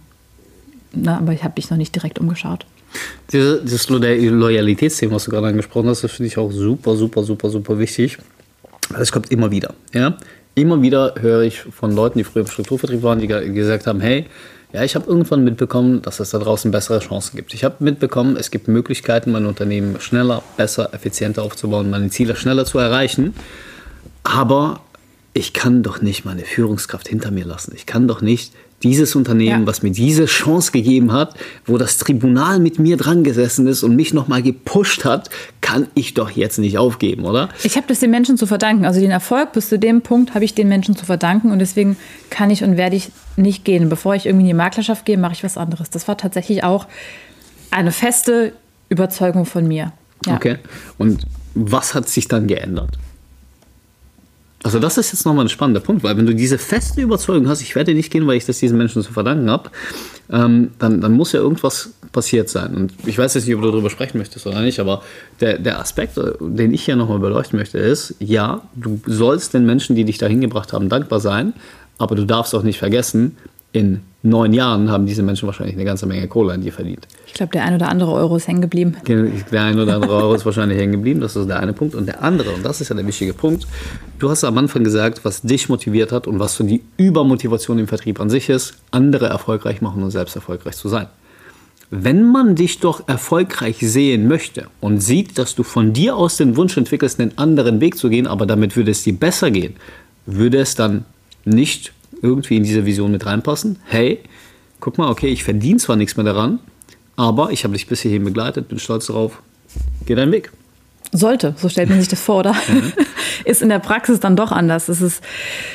Na, aber ich habe mich noch nicht direkt umgeschaut. Das Loyalitätsthema, was du gerade angesprochen hast, das finde ich auch super, super, super, super wichtig. Das kommt immer wieder. Ja? Immer wieder höre ich von Leuten, die früher im Strukturvertrieb waren, die gesagt haben, hey, ja, ich habe irgendwann mitbekommen, dass es da draußen bessere Chancen gibt. Ich habe mitbekommen, es gibt Möglichkeiten, mein Unternehmen schneller, besser, effizienter aufzubauen, meine Ziele schneller zu erreichen. Aber ich kann doch nicht meine Führungskraft hinter mir lassen. Ich kann doch nicht dieses Unternehmen, ja. was mir diese Chance gegeben hat, wo das Tribunal mit mir dran gesessen ist und mich nochmal gepusht hat, kann ich doch jetzt nicht aufgeben, oder? Ich habe das den Menschen zu verdanken. Also den Erfolg bis zu dem Punkt habe ich den Menschen zu verdanken und deswegen kann ich und werde ich nicht gehen. Bevor ich irgendwie in die Maklerschaft gehe, mache ich was anderes. Das war tatsächlich auch eine feste Überzeugung von mir. Ja. Okay. Und was hat sich dann geändert? Also das ist jetzt nochmal ein spannender Punkt, weil wenn du diese feste Überzeugung hast, ich werde nicht gehen, weil ich das diesen Menschen zu verdanken habe, ähm, dann, dann muss ja irgendwas passiert sein. Und ich weiß jetzt nicht, ob du darüber sprechen möchtest oder nicht, aber der, der Aspekt, den ich hier nochmal beleuchten möchte, ist, ja, du sollst den Menschen, die dich dahin gebracht haben, dankbar sein, aber du darfst auch nicht vergessen, in neun Jahren haben diese Menschen wahrscheinlich eine ganze Menge Kohle an dir verdient. Ich glaube, der ein oder andere Euro ist hängen geblieben. Der ein oder andere Euro ist wahrscheinlich hängen geblieben, das ist der eine Punkt. Und der andere, und das ist ja der wichtige Punkt, du hast am Anfang gesagt, was dich motiviert hat und was so die Übermotivation im Vertrieb an sich ist, andere erfolgreich machen und selbst erfolgreich zu sein. Wenn man dich doch erfolgreich sehen möchte und sieht, dass du von dir aus den Wunsch entwickelst, einen anderen Weg zu gehen, aber damit würde es dir besser gehen, würde es dann nicht irgendwie in diese Vision mit reinpassen? Hey, guck mal, okay, ich verdiene zwar nichts mehr daran, aber ich habe dich bis hierhin begleitet, bin stolz darauf, geh deinen Weg. Sollte, so stellt man sich das vor, oder? Mhm. Ist in der Praxis dann doch anders. Es ist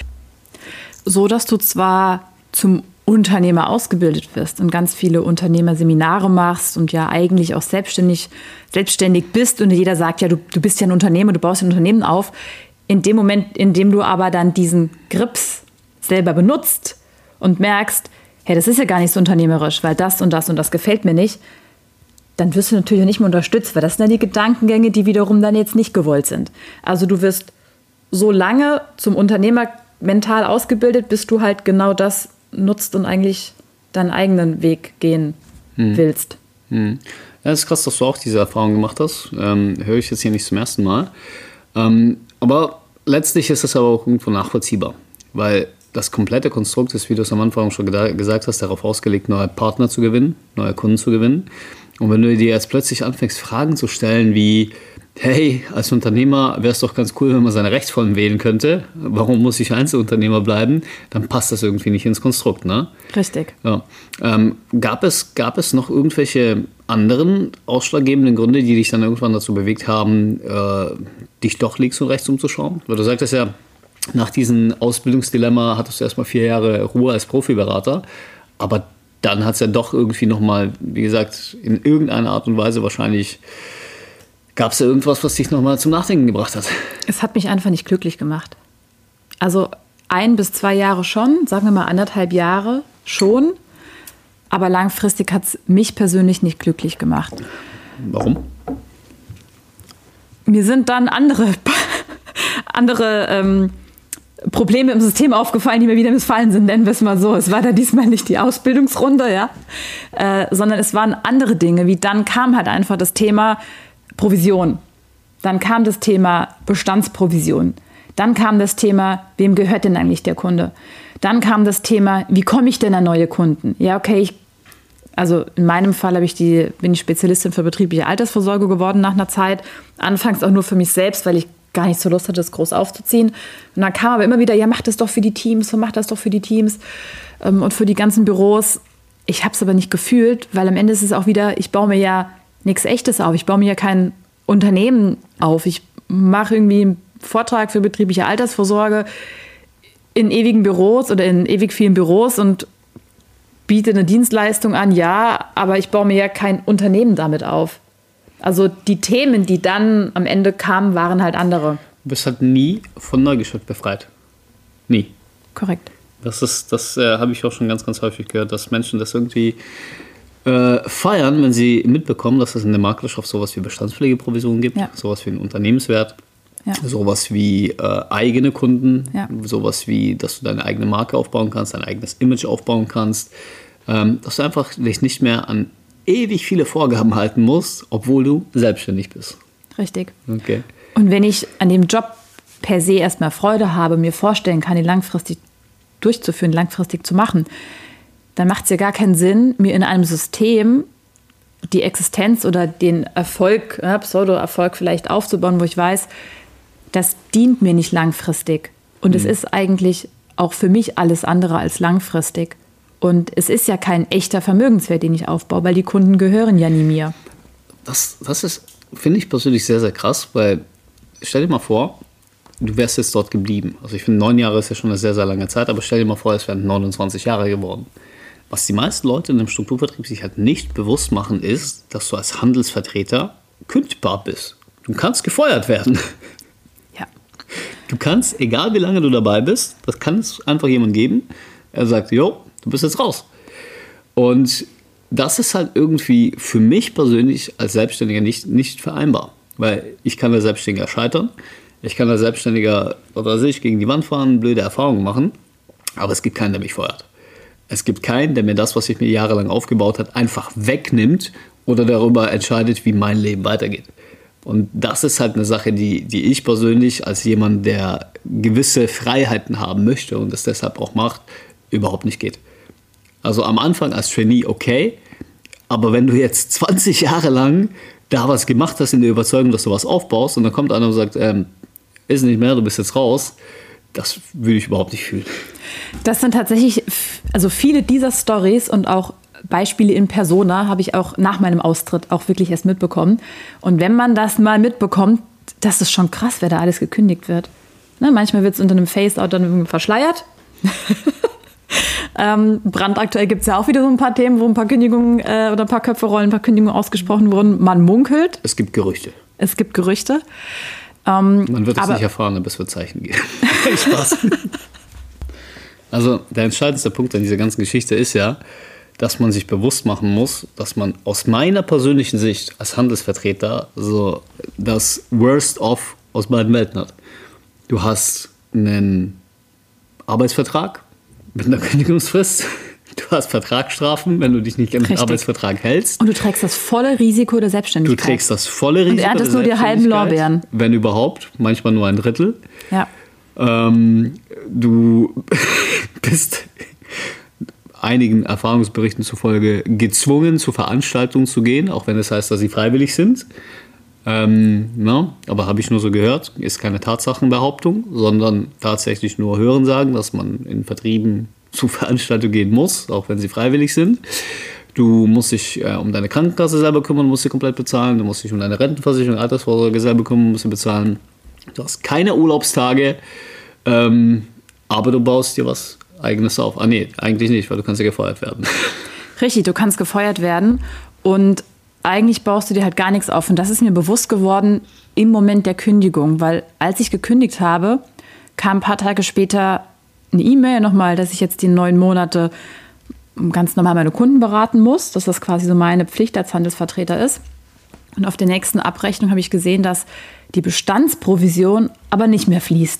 so, dass du zwar zum Unternehmer ausgebildet wirst und ganz viele Unternehmerseminare machst und ja eigentlich auch selbstständig, selbstständig bist und jeder sagt, ja, du, du bist ja ein Unternehmer, du baust ein Unternehmen auf. In dem Moment, in dem du aber dann diesen Grips selber benutzt und merkst, hey, das ist ja gar nicht so unternehmerisch, weil das und das und das gefällt mir nicht, dann wirst du natürlich nicht mehr unterstützt, weil das sind dann die Gedankengänge, die wiederum dann jetzt nicht gewollt sind. Also du wirst so lange zum Unternehmer mental ausgebildet, bis du halt genau das nutzt und eigentlich deinen eigenen Weg gehen hm. willst. Hm. Ja, es ist krass, dass du auch diese Erfahrung gemacht hast. Ähm, höre ich jetzt hier nicht zum ersten Mal. Ähm, aber letztlich ist es aber auch irgendwo nachvollziehbar, weil das komplette Konstrukt ist, wie du es am Anfang schon gesagt hast, darauf ausgelegt, neue Partner zu gewinnen, neue Kunden zu gewinnen. Und wenn du dir jetzt plötzlich anfängst, Fragen zu stellen wie, hey, als Unternehmer wäre es doch ganz cool, wenn man seine Rechtsform wählen könnte. Warum muss ich Einzelunternehmer bleiben? Dann passt das irgendwie nicht ins Konstrukt, ne? Richtig. Ja. Ähm, gab es, gab es noch irgendwelche anderen ausschlaggebenden Gründe, die dich dann irgendwann dazu bewegt haben, äh, dich doch links und rechts umzuschauen? Weil du sagtest ja, nach diesem Ausbildungsdilemma hattest du erstmal vier Jahre Ruhe als Profiberater, aber dann hat es ja doch irgendwie nochmal, wie gesagt, in irgendeiner Art und Weise wahrscheinlich, gab es da irgendwas, was dich nochmal zum Nachdenken gebracht hat? Es hat mich einfach nicht glücklich gemacht. Also ein bis zwei Jahre schon, sagen wir mal anderthalb Jahre schon, aber langfristig hat es mich persönlich nicht glücklich gemacht. Warum? Mir sind dann andere, andere ähm, Probleme im System aufgefallen, die mir wieder missfallen sind, nennen wir es mal so. Es war da diesmal nicht die Ausbildungsrunde, ja, äh, sondern es waren andere Dinge, wie dann kam halt einfach das Thema Provision. Dann kam das Thema Bestandsprovision. Dann kam das Thema, wem gehört denn eigentlich der Kunde? Dann kam das Thema, wie komme ich denn an neue Kunden? Ja, okay, ich, also in meinem Fall habe ich die, bin ich Spezialistin für betriebliche Altersvorsorge geworden nach einer Zeit. Anfangs auch nur für mich selbst, weil ich gar nicht so Lust hatte, das groß aufzuziehen. Und dann kam aber immer wieder, ja, mach das doch für die Teams, mach das doch für die Teams ähm, und für die ganzen Büros. Ich habe es aber nicht gefühlt, weil am Ende ist es auch wieder, ich baue mir ja nichts Echtes auf. Ich baue mir ja kein Unternehmen auf. Ich mache irgendwie einen Vortrag für betriebliche Altersvorsorge in ewigen Büros oder in ewig vielen Büros und biete eine Dienstleistung an, ja, aber ich baue mir ja kein Unternehmen damit auf. Also die Themen, die dann am Ende kamen, waren halt andere. Du bist halt nie von Neugeschäft befreit. Nie. Korrekt. Das ist, das äh, habe ich auch schon ganz, ganz häufig gehört, dass Menschen das irgendwie äh, feiern, wenn sie mitbekommen, dass es in der Maklerschaft sowas wie Bestandspflegeprovision gibt, ja. sowas wie einen Unternehmenswert, ja. sowas wie äh, eigene Kunden, ja. sowas wie, dass du deine eigene Marke aufbauen kannst, dein eigenes Image aufbauen kannst, ähm, dass du einfach dich nicht mehr an ewig viele Vorgaben halten musst, obwohl du selbstständig bist. Richtig. Okay. Und wenn ich an dem Job per se erstmal Freude habe, mir vorstellen kann, ihn langfristig durchzuführen, langfristig zu machen, dann macht es ja gar keinen Sinn, mir in einem System die Existenz oder den Erfolg, ja, Pseudo-Erfolg vielleicht aufzubauen, wo ich weiß, das dient mir nicht langfristig. Und mhm. es ist eigentlich auch für mich alles andere als langfristig. Und es ist ja kein echter Vermögenswert, den ich aufbaue, weil die Kunden gehören ja nie mir. Das, das ist, finde ich persönlich sehr, sehr krass, weil stell dir mal vor, du wärst jetzt dort geblieben. Also ich finde, neun Jahre ist ja schon eine sehr, sehr lange Zeit, aber stell dir mal vor, es wären neunundzwanzig Jahre geworden. Was die meisten Leute in einem Strukturvertrieb sich halt nicht bewusst machen, ist, dass du als Handelsvertreter kündbar bist. Du kannst gefeuert werden. Ja. Du kannst, egal wie lange du dabei bist, das kann es einfach jemand geben, er sagt, jo, du bist jetzt raus. Und das ist halt irgendwie für mich persönlich als Selbstständiger nicht, nicht vereinbar. Weil ich kann als Selbstständiger scheitern, ich kann als Selbstständiger, oder weiß ich, gegen die Wand fahren, blöde Erfahrungen machen, aber es gibt keinen, der mich feuert. Es gibt keinen, der mir das, was ich mir jahrelang aufgebaut habe, einfach wegnimmt oder darüber entscheidet, wie mein Leben weitergeht. Und das ist halt eine Sache, die, die ich persönlich als jemand, der gewisse Freiheiten haben möchte und das deshalb auch macht, überhaupt nicht geht. Also am Anfang als Trainee okay, aber wenn du jetzt zwanzig Jahre lang da was gemacht hast in der Überzeugung, dass du was aufbaust und dann kommt einer und sagt, ähm, ist nicht mehr, du bist jetzt raus, das würde ich überhaupt nicht fühlen. Das sind tatsächlich, also viele dieser Storys und auch Beispiele in Persona habe ich auch nach meinem Austritt auch wirklich erst mitbekommen. Und wenn man das mal mitbekommt, das ist schon krass, wer da alles gekündigt wird. Ne, manchmal wird es unter einem Face-Out dann verschleiert. ähm, brandaktuell gibt es ja auch wieder so ein paar Themen, wo ein paar Kündigungen äh, oder ein paar Köpfe rollen, ein paar Kündigungen ausgesprochen wurden. Man munkelt. Es gibt Gerüchte. Es gibt Gerüchte. Ähm, Man wird es aber, nicht erfahren, bis wir Zeichen geben. Spaß. Also der entscheidendste Punkt an dieser ganzen Geschichte ist ja, dass man sich bewusst machen muss, dass man aus meiner persönlichen Sicht als Handelsvertreter so das Worst of aus beiden Welten hat. Du hast einen Arbeitsvertrag mit einer Kündigungsfrist. Du hast Vertragsstrafen, wenn du dich nicht an den Arbeitsvertrag hältst. Und du trägst das volle Risiko der Selbstständigkeit. Du trägst das volle Risiko der Selbstständigkeit. Und erntest nur die halben Lorbeeren. Wenn überhaupt, manchmal nur ein Drittel. Ja. Ähm, du bist einigen Erfahrungsberichten zufolge gezwungen, zu Veranstaltungen zu gehen, auch wenn es heißt, dass sie freiwillig sind. Ähm, ja, aber habe ich nur so gehört, ist keine Tatsachenbehauptung, sondern tatsächlich nur Hörensagen, dass man in Vertrieben zu Veranstaltungen gehen muss, auch wenn sie freiwillig sind. Du musst dich äh, um deine Krankenkasse selber kümmern, musst sie komplett bezahlen. Du musst dich um deine Rentenversicherung, Altersvorsorge selber kümmern, musst sie bezahlen. Du hast keine Urlaubstage, ähm, aber du baust dir was Eigenes auf. Ah nee, eigentlich nicht, weil du kannst ja gefeuert werden. Richtig, du kannst gefeuert werden und eigentlich baust du dir halt gar nichts auf. Und das ist mir bewusst geworden im Moment der Kündigung, weil als ich gekündigt habe, kam ein paar Tage später eine E-Mail nochmal, dass ich jetzt die neun Monate ganz normal meine Kunden beraten muss, dass das quasi so meine Pflicht als Handelsvertreter ist. Und auf der nächsten Abrechnung habe ich gesehen, dass die Bestandsprovision aber nicht mehr fließt.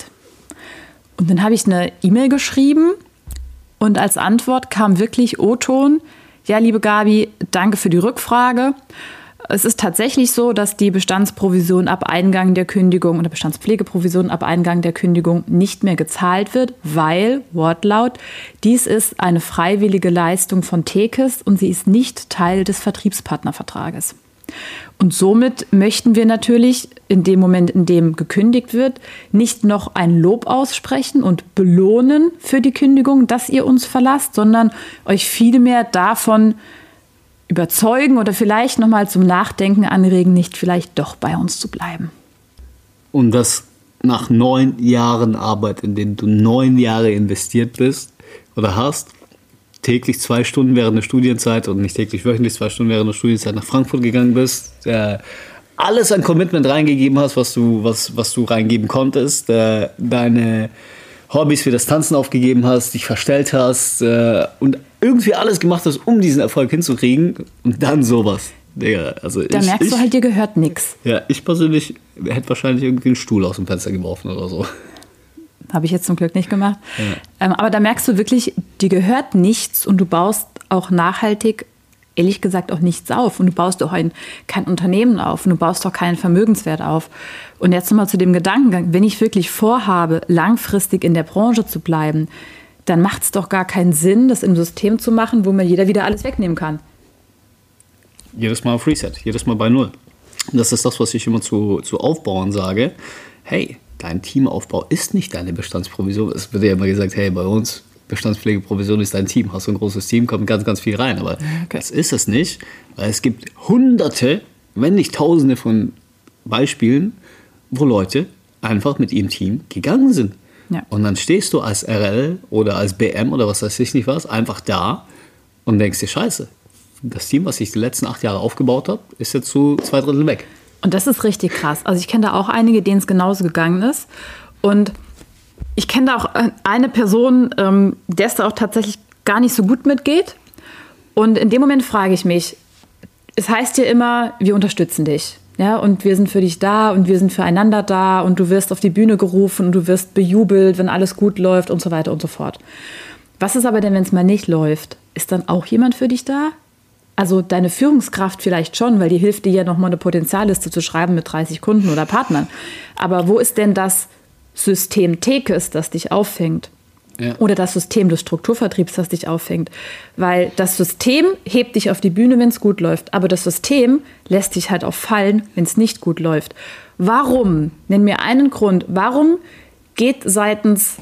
Und dann habe ich eine E-Mail geschrieben und als Antwort kam wirklich O-Ton: Ja, liebe Gabi, danke für die Rückfrage. Es ist tatsächlich so, dass die Bestandsprovision ab Eingang der Kündigung oder Bestandspflegeprovision ab Eingang der Kündigung nicht mehr gezahlt wird, weil, Wortlaut, dies ist eine freiwillige Leistung von Tekes und sie ist nicht Teil des Vertriebspartnervertrages. Und somit möchten wir natürlich in dem Moment, in dem gekündigt wird, nicht noch ein Lob aussprechen und belohnen für die Kündigung, dass ihr uns verlasst, sondern euch vielmehr davon überzeugen oder vielleicht nochmal zum Nachdenken anregen, nicht vielleicht doch bei uns zu bleiben. Und das nach neun Jahren Arbeit, in denen du neun Jahre investiert bist oder hast, täglich zwei Stunden während der Studienzeit und nicht täglich wöchentlich zwei Stunden während der Studienzeit nach Frankfurt gegangen bist, äh, alles an Commitment reingegeben hast, was du, was, was du reingeben konntest, äh, deine Hobbys wie das Tanzen aufgegeben hast, dich verstellt hast äh, und irgendwie alles gemacht hast, um diesen Erfolg hinzukriegen und dann sowas. Digga, also da ich, merkst ich, du halt, dir gehört nichts. Ja, ich persönlich hätte wahrscheinlich irgendwie einen Stuhl aus dem Fenster geworfen oder so. Habe ich jetzt zum Glück nicht gemacht. Ja. Ähm, aber da merkst du wirklich, dir gehört nichts und du baust auch nachhaltig, ehrlich gesagt, auch nichts auf. Und du baust auch ein, kein Unternehmen auf und du baust auch keinen Vermögenswert auf. Und jetzt nochmal zu dem Gedankengang, wenn ich wirklich vorhabe, langfristig in der Branche zu bleiben, dann macht es doch gar keinen Sinn, das im System zu machen, wo mir jeder wieder alles wegnehmen kann. Jedes Mal auf Reset, jedes Mal bei Null. Und das ist das, was ich immer zu, zu Aufbauern sage. Hey, dein Teamaufbau ist nicht deine Bestandsprovision. Es wird ja immer gesagt, hey, bei uns, Bestandspflegeprovision ist dein Team. Hast du ein großes Team, kommt ganz, ganz viel rein. Aber okay, das ist es nicht, weil es gibt hunderte, wenn nicht tausende von Beispielen, wo Leute einfach mit ihrem Team gegangen sind. Ja. Und dann stehst du als R L oder als B M oder was weiß ich nicht was, einfach da und denkst dir, scheiße, das Team, was ich die letzten acht Jahre aufgebaut habe, ist jetzt zu zwei Drittel weg. Und das ist richtig krass. Also ich kenne da auch einige, denen es genauso gegangen ist. Und ich kenne da auch eine Person, ähm, der es da auch tatsächlich gar nicht so gut mitgeht. Und in dem Moment frage ich mich, es heißt ja immer, wir unterstützen dich. Ja, und wir sind für dich da und wir sind füreinander da und du wirst auf die Bühne gerufen und du wirst bejubelt, wenn alles gut läuft und so weiter und so fort. Was ist aber denn, wenn es mal nicht läuft? Ist dann auch jemand für dich da? Also deine Führungskraft vielleicht schon, weil die hilft dir ja nochmal eine Potenzialliste zu schreiben mit dreißig Kunden oder Partnern. Aber wo ist denn das System Tekes, das dich auffängt? Ja. Oder das System des Strukturvertriebs, das dich auffängt? Weil das System hebt dich auf die Bühne, wenn es gut läuft. Aber das System lässt dich halt auch fallen, wenn es nicht gut läuft. Warum? Nenn mir einen Grund. Warum geht seitens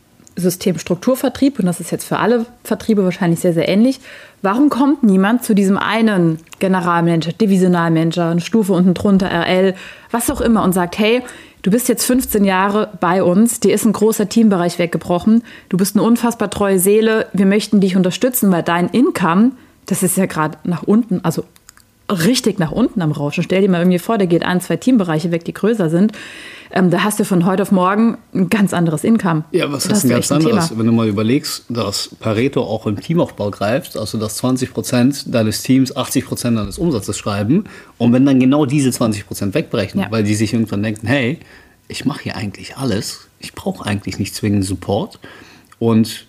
System Strukturvertrieb, und das ist jetzt für alle Vertriebe wahrscheinlich sehr, sehr ähnlich, warum kommt niemand zu diesem einen Generalmanager, Divisionalmanager, eine Stufe unten drunter, R L, was auch immer und sagt, hey, du bist jetzt fünfzehn Jahre bei uns, dir ist ein großer Teambereich weggebrochen, du bist eine unfassbar treue Seele, wir möchten dich unterstützen, weil dein Income, das ist ja gerade nach unten, also richtig nach unten am Rauschen. Stell dir mal irgendwie vor, da geht ein, zwei Teambereiche weg, die größer sind. Ähm, da hast du von heute auf morgen ein ganz anderes Income. Ja, was ist ein ganz anderes? Wenn du mal überlegst, dass Pareto auch im Teamaufbau greift, also dass zwanzig Prozent deines Teams achtzig Prozent deines Umsatzes schreiben und wenn dann genau diese zwanzig Prozent wegbrechen, ja, weil die sich irgendwann denken, hey, ich mache hier eigentlich alles, ich brauche eigentlich nicht zwingend Support und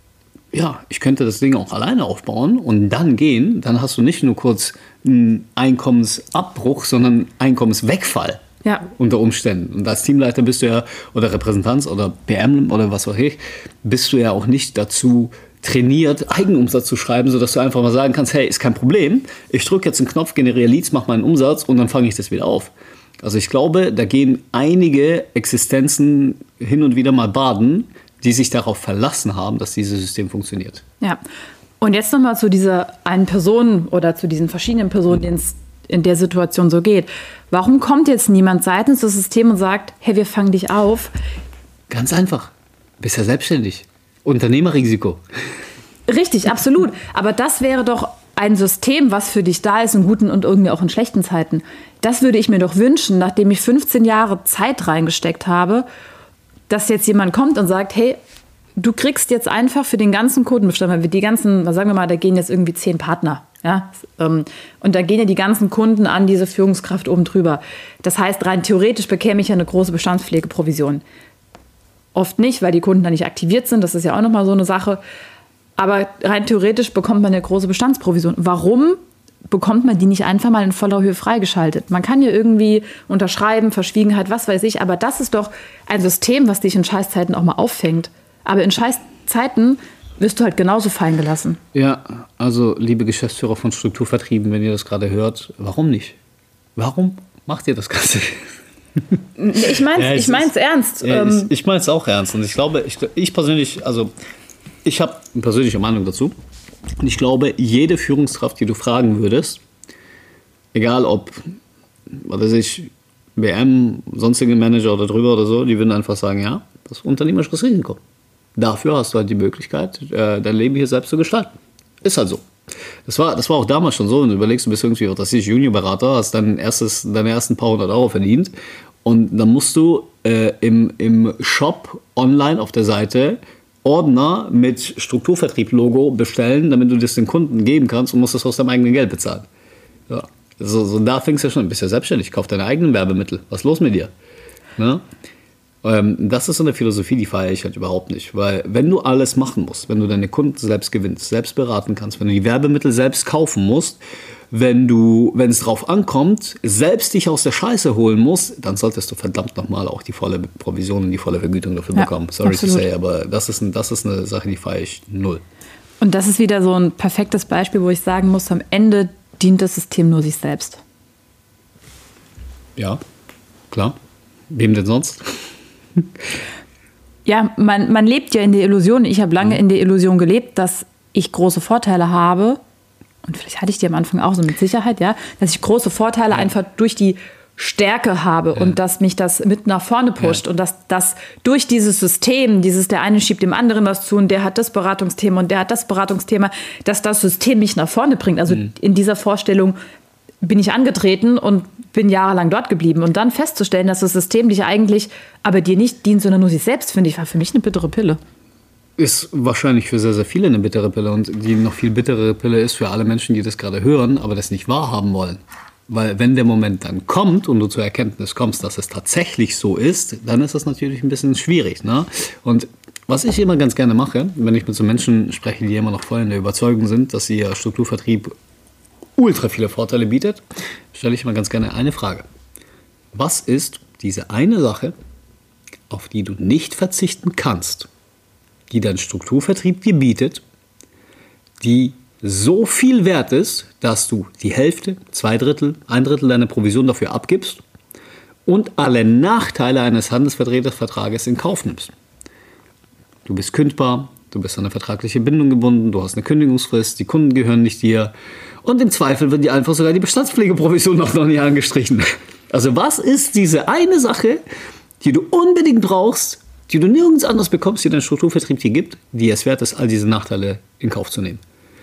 ja, ich könnte das Ding auch alleine aufbauen und dann gehen, dann hast du nicht nur kurz einen Einkommensabbruch, sondern Einkommenswegfall. Ja. Unter Umständen. Und als Teamleiter bist du ja, oder Repräsentanz oder P M oder was auch immer, bist du ja auch nicht dazu trainiert, Eigenumsatz zu schreiben, sodass du einfach mal sagen kannst, hey, ist kein Problem, ich drücke jetzt einen Knopf, generiere Leads, mache meinen Umsatz und dann fange ich das wieder auf. Also ich glaube, da gehen einige Existenzen hin und wieder mal baden, die sich darauf verlassen haben, dass dieses System funktioniert. Ja, und jetzt nochmal zu dieser einen Person oder zu diesen verschiedenen Personen, denen es in der Situation so geht. Warum kommt jetzt niemand seitens des Systems und sagt, hey, wir fangen dich auf? Ganz einfach. Bist ja selbstständig. Unternehmerrisiko. Richtig, absolut. Aber das wäre doch ein System, was für dich da ist in guten und irgendwie auch in schlechten Zeiten. Das würde ich mir doch wünschen, nachdem ich fünfzehn Jahre Zeit reingesteckt habe, dass jetzt jemand kommt und sagt, hey, du kriegst jetzt einfach für den ganzen Kundenbestand, weil wir die ganzen, was sagen wir mal, da gehen jetzt irgendwie zehn Partner. Ja, und da gehen ja die ganzen Kunden an diese Führungskraft oben drüber. Das heißt, rein theoretisch bekäme ich ja eine große Bestandspflegeprovision. Oft nicht, weil die Kunden da nicht aktiviert sind. Das ist ja auch nochmal so eine Sache. Aber rein theoretisch bekommt man eine große Bestandsprovision. Warum bekommt man die nicht einfach mal in voller Höhe freigeschaltet? Man kann ja irgendwie unterschreiben, Verschwiegenheit, was weiß ich. Aber das ist doch ein System, was dich in Scheißzeiten auch mal auffängt. Aber in Scheißzeiten wirst du halt genauso fallen gelassen. Ja, also liebe Geschäftsführer von Strukturvertrieben, wenn ihr das gerade hört, warum nicht? Warum macht ihr das Ganze? Ich meine es ja, ich mein's ernst. Ja, ich ich meine es auch ernst. Und ich glaube, ich, ich persönlich, also ich habe eine persönliche Meinung dazu. Und ich glaube, jede Führungskraft, die du fragen würdest, egal ob, was weiß ich, B M, sonstige Manager oder drüber oder so, die würden einfach sagen, ja, das ist unternehmerisches Risiko. Dafür hast du halt die Möglichkeit, dein Leben hier selbst zu gestalten. Ist halt so. Das war, das war auch damals schon so. Wenn du überlegst, du bist irgendwie, was weiß ich, Juniorberater, hast dein erstes, deine ersten paar hundert Euro verdient und dann musst du äh, im, im Shop online auf der Seite Ordner mit Strukturvertrieb-Logo bestellen, damit du das den Kunden geben kannst und musst das aus deinem eigenen Geld bezahlen. Ja. So, so da fängst du ja schon, bist ja selbstständig, kauf deine eigenen Werbemittel. Was ist los mit dir? Ne? Ähm, das ist so eine Philosophie, die feiere ich halt überhaupt nicht. Weil wenn du alles machen musst, wenn du deine Kunden selbst gewinnst, selbst beraten kannst, wenn du die Werbemittel selbst kaufen musst, wenn du, wenn es drauf ankommt, selbst dich aus der Scheiße holen musst, dann solltest du verdammt nochmal auch die volle Provision und die volle Vergütung dafür ja, bekommen. Sorry absolut. to say, aber das ist, ein, das ist eine Sache, die feiere ich null. Und das ist wieder so ein perfektes Beispiel, wo ich sagen muss, am Ende dient das System nur sich selbst. Ja, klar. Wem denn sonst? Ja, man, man lebt ja in der Illusion, ich habe lange mhm. in der Illusion gelebt, dass ich große Vorteile habe. Und vielleicht hatte ich die am Anfang auch so mit Sicherheit, ja, dass ich große Vorteile ja. einfach durch die Stärke habe ja. und dass mich das mit nach vorne pusht ja. und dass das durch dieses System, dieses der eine schiebt dem anderen was zu und der hat das Beratungsthema und der hat das Beratungsthema, dass das System mich nach vorne bringt. Also mhm. in dieser Vorstellung bin ich angetreten und bin jahrelang dort geblieben. Und dann festzustellen, dass das System dich eigentlich aber dir nicht dient, sondern nur sich selbst, finde ich, war für mich eine bittere Pille. Ist wahrscheinlich für sehr, sehr viele eine bittere Pille. Und die noch viel bittere Pille ist für alle Menschen, die das gerade hören, aber das nicht wahrhaben wollen. Weil wenn der Moment dann kommt und du zur Erkenntnis kommst, dass es tatsächlich so ist, dann ist das natürlich ein bisschen schwierig. Ne? Und was ich immer ganz gerne mache, wenn ich mit so Menschen spreche, die immer noch voll in der Überzeugung sind, dass ihr Strukturvertrieb ultra viele Vorteile bietet, stelle ich mal ganz gerne eine Frage. Was ist diese eine Sache, auf die du nicht verzichten kannst, die dein Strukturvertrieb dir bietet, die so viel wert ist, dass du die Hälfte, zwei Drittel, ein Drittel deiner Provision dafür abgibst und alle Nachteile eines Handelsvertretervertrages in Kauf nimmst? Du bist kündbar, du bist an eine vertragliche Bindung gebunden, du hast eine Kündigungsfrist, die Kunden gehören nicht dir und im Zweifel wird dir einfach sogar die Bestandspflegeprovision noch noch nicht angestrichen. Also was ist diese eine Sache, die du unbedingt brauchst, die du nirgends anders bekommst, die dein Strukturvertrieb dir gibt, die es wert ist, all diese Nachteile in Kauf zu nehmen?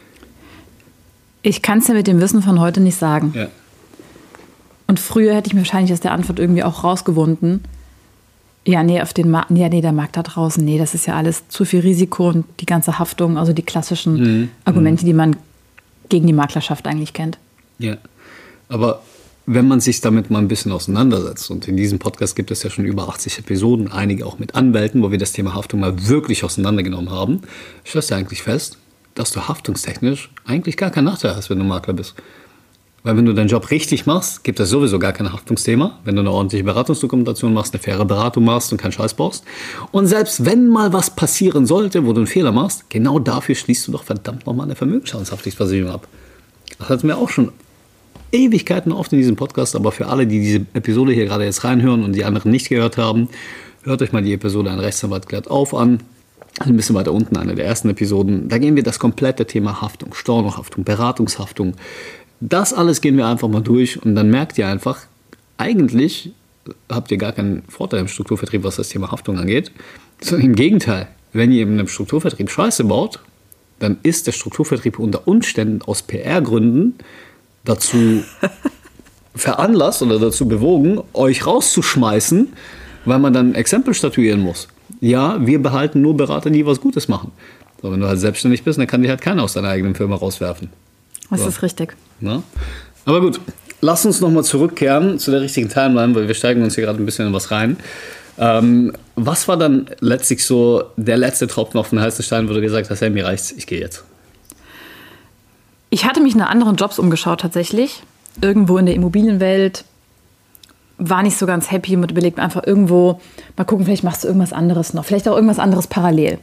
Ich kann es ja mit dem Wissen von heute nicht sagen. Ja. Und früher hätte ich mir wahrscheinlich aus der Antwort irgendwie auch rausgewunden. Ja, nee, auf den Markt, ja, nee, der Markt da draußen, nee, das ist ja alles zu viel Risiko und die ganze Haftung, also die klassischen mhm. Argumente, die man gegen die Maklerschaft eigentlich kennt. Ja, aber wenn man sich damit mal ein bisschen auseinandersetzt, und in diesem Podcast gibt es ja schon über achtzig Episoden, einige auch mit Anwälten, wo wir das Thema Haftung mal wirklich auseinandergenommen haben, stellst du eigentlich fest, dass du haftungstechnisch eigentlich gar keinen Nachteil hast, wenn du Makler bist. Weil wenn du deinen Job richtig machst, gibt es sowieso gar kein Haftungsthema. Wenn du eine ordentliche Beratungsdokumentation machst, eine faire Beratung machst und keinen Scheiß brauchst. Und selbst wenn mal was passieren sollte, wo du einen Fehler machst, genau dafür schließt du doch verdammt nochmal eine Vermögensschadenshaftpflichtversicherung ab. Das hatten wir auch schon Ewigkeiten oft in diesem Podcast, aber für alle, die diese Episode hier gerade jetzt reinhören und die anderen nicht gehört haben, hört euch mal die Episode Ein Rechtsanwalt klärt auf an. Ein bisschen weiter unten, eine der ersten Episoden. Da gehen wir das komplette Thema Haftung, Stornohaftung, Beratungshaftung. Das alles gehen wir einfach mal durch und dann merkt ihr einfach, eigentlich habt ihr gar keinen Vorteil im Strukturvertrieb, was das Thema Haftung angeht. Sondern im Gegenteil, wenn ihr in einem Strukturvertrieb Scheiße baut, dann ist der Strukturvertrieb unter Umständen aus P R-Gründen dazu veranlasst oder dazu bewogen, euch rauszuschmeißen, weil man dann Exempel statuieren muss. Ja, wir behalten nur Berater, die was Gutes machen. So, wenn du halt selbstständig bist, dann kann dich halt keiner aus deiner eigenen Firma rauswerfen. Das So. ist richtig. Na? Aber gut, lass uns nochmal zurückkehren zu der richtigen Timeline, weil wir steigen uns hier gerade ein bisschen in was rein. Ähm, was war dann letztlich so der letzte Tropfen auf den heißen Stein, wo du gesagt hast, hey, mir reicht's, ich gehe jetzt? Ich hatte mich nach anderen Jobs umgeschaut tatsächlich. Irgendwo in der Immobilienwelt. War nicht so ganz happy und überlegt mir einfach irgendwo, mal gucken, vielleicht machst du irgendwas anderes noch. Vielleicht auch irgendwas anderes parallel.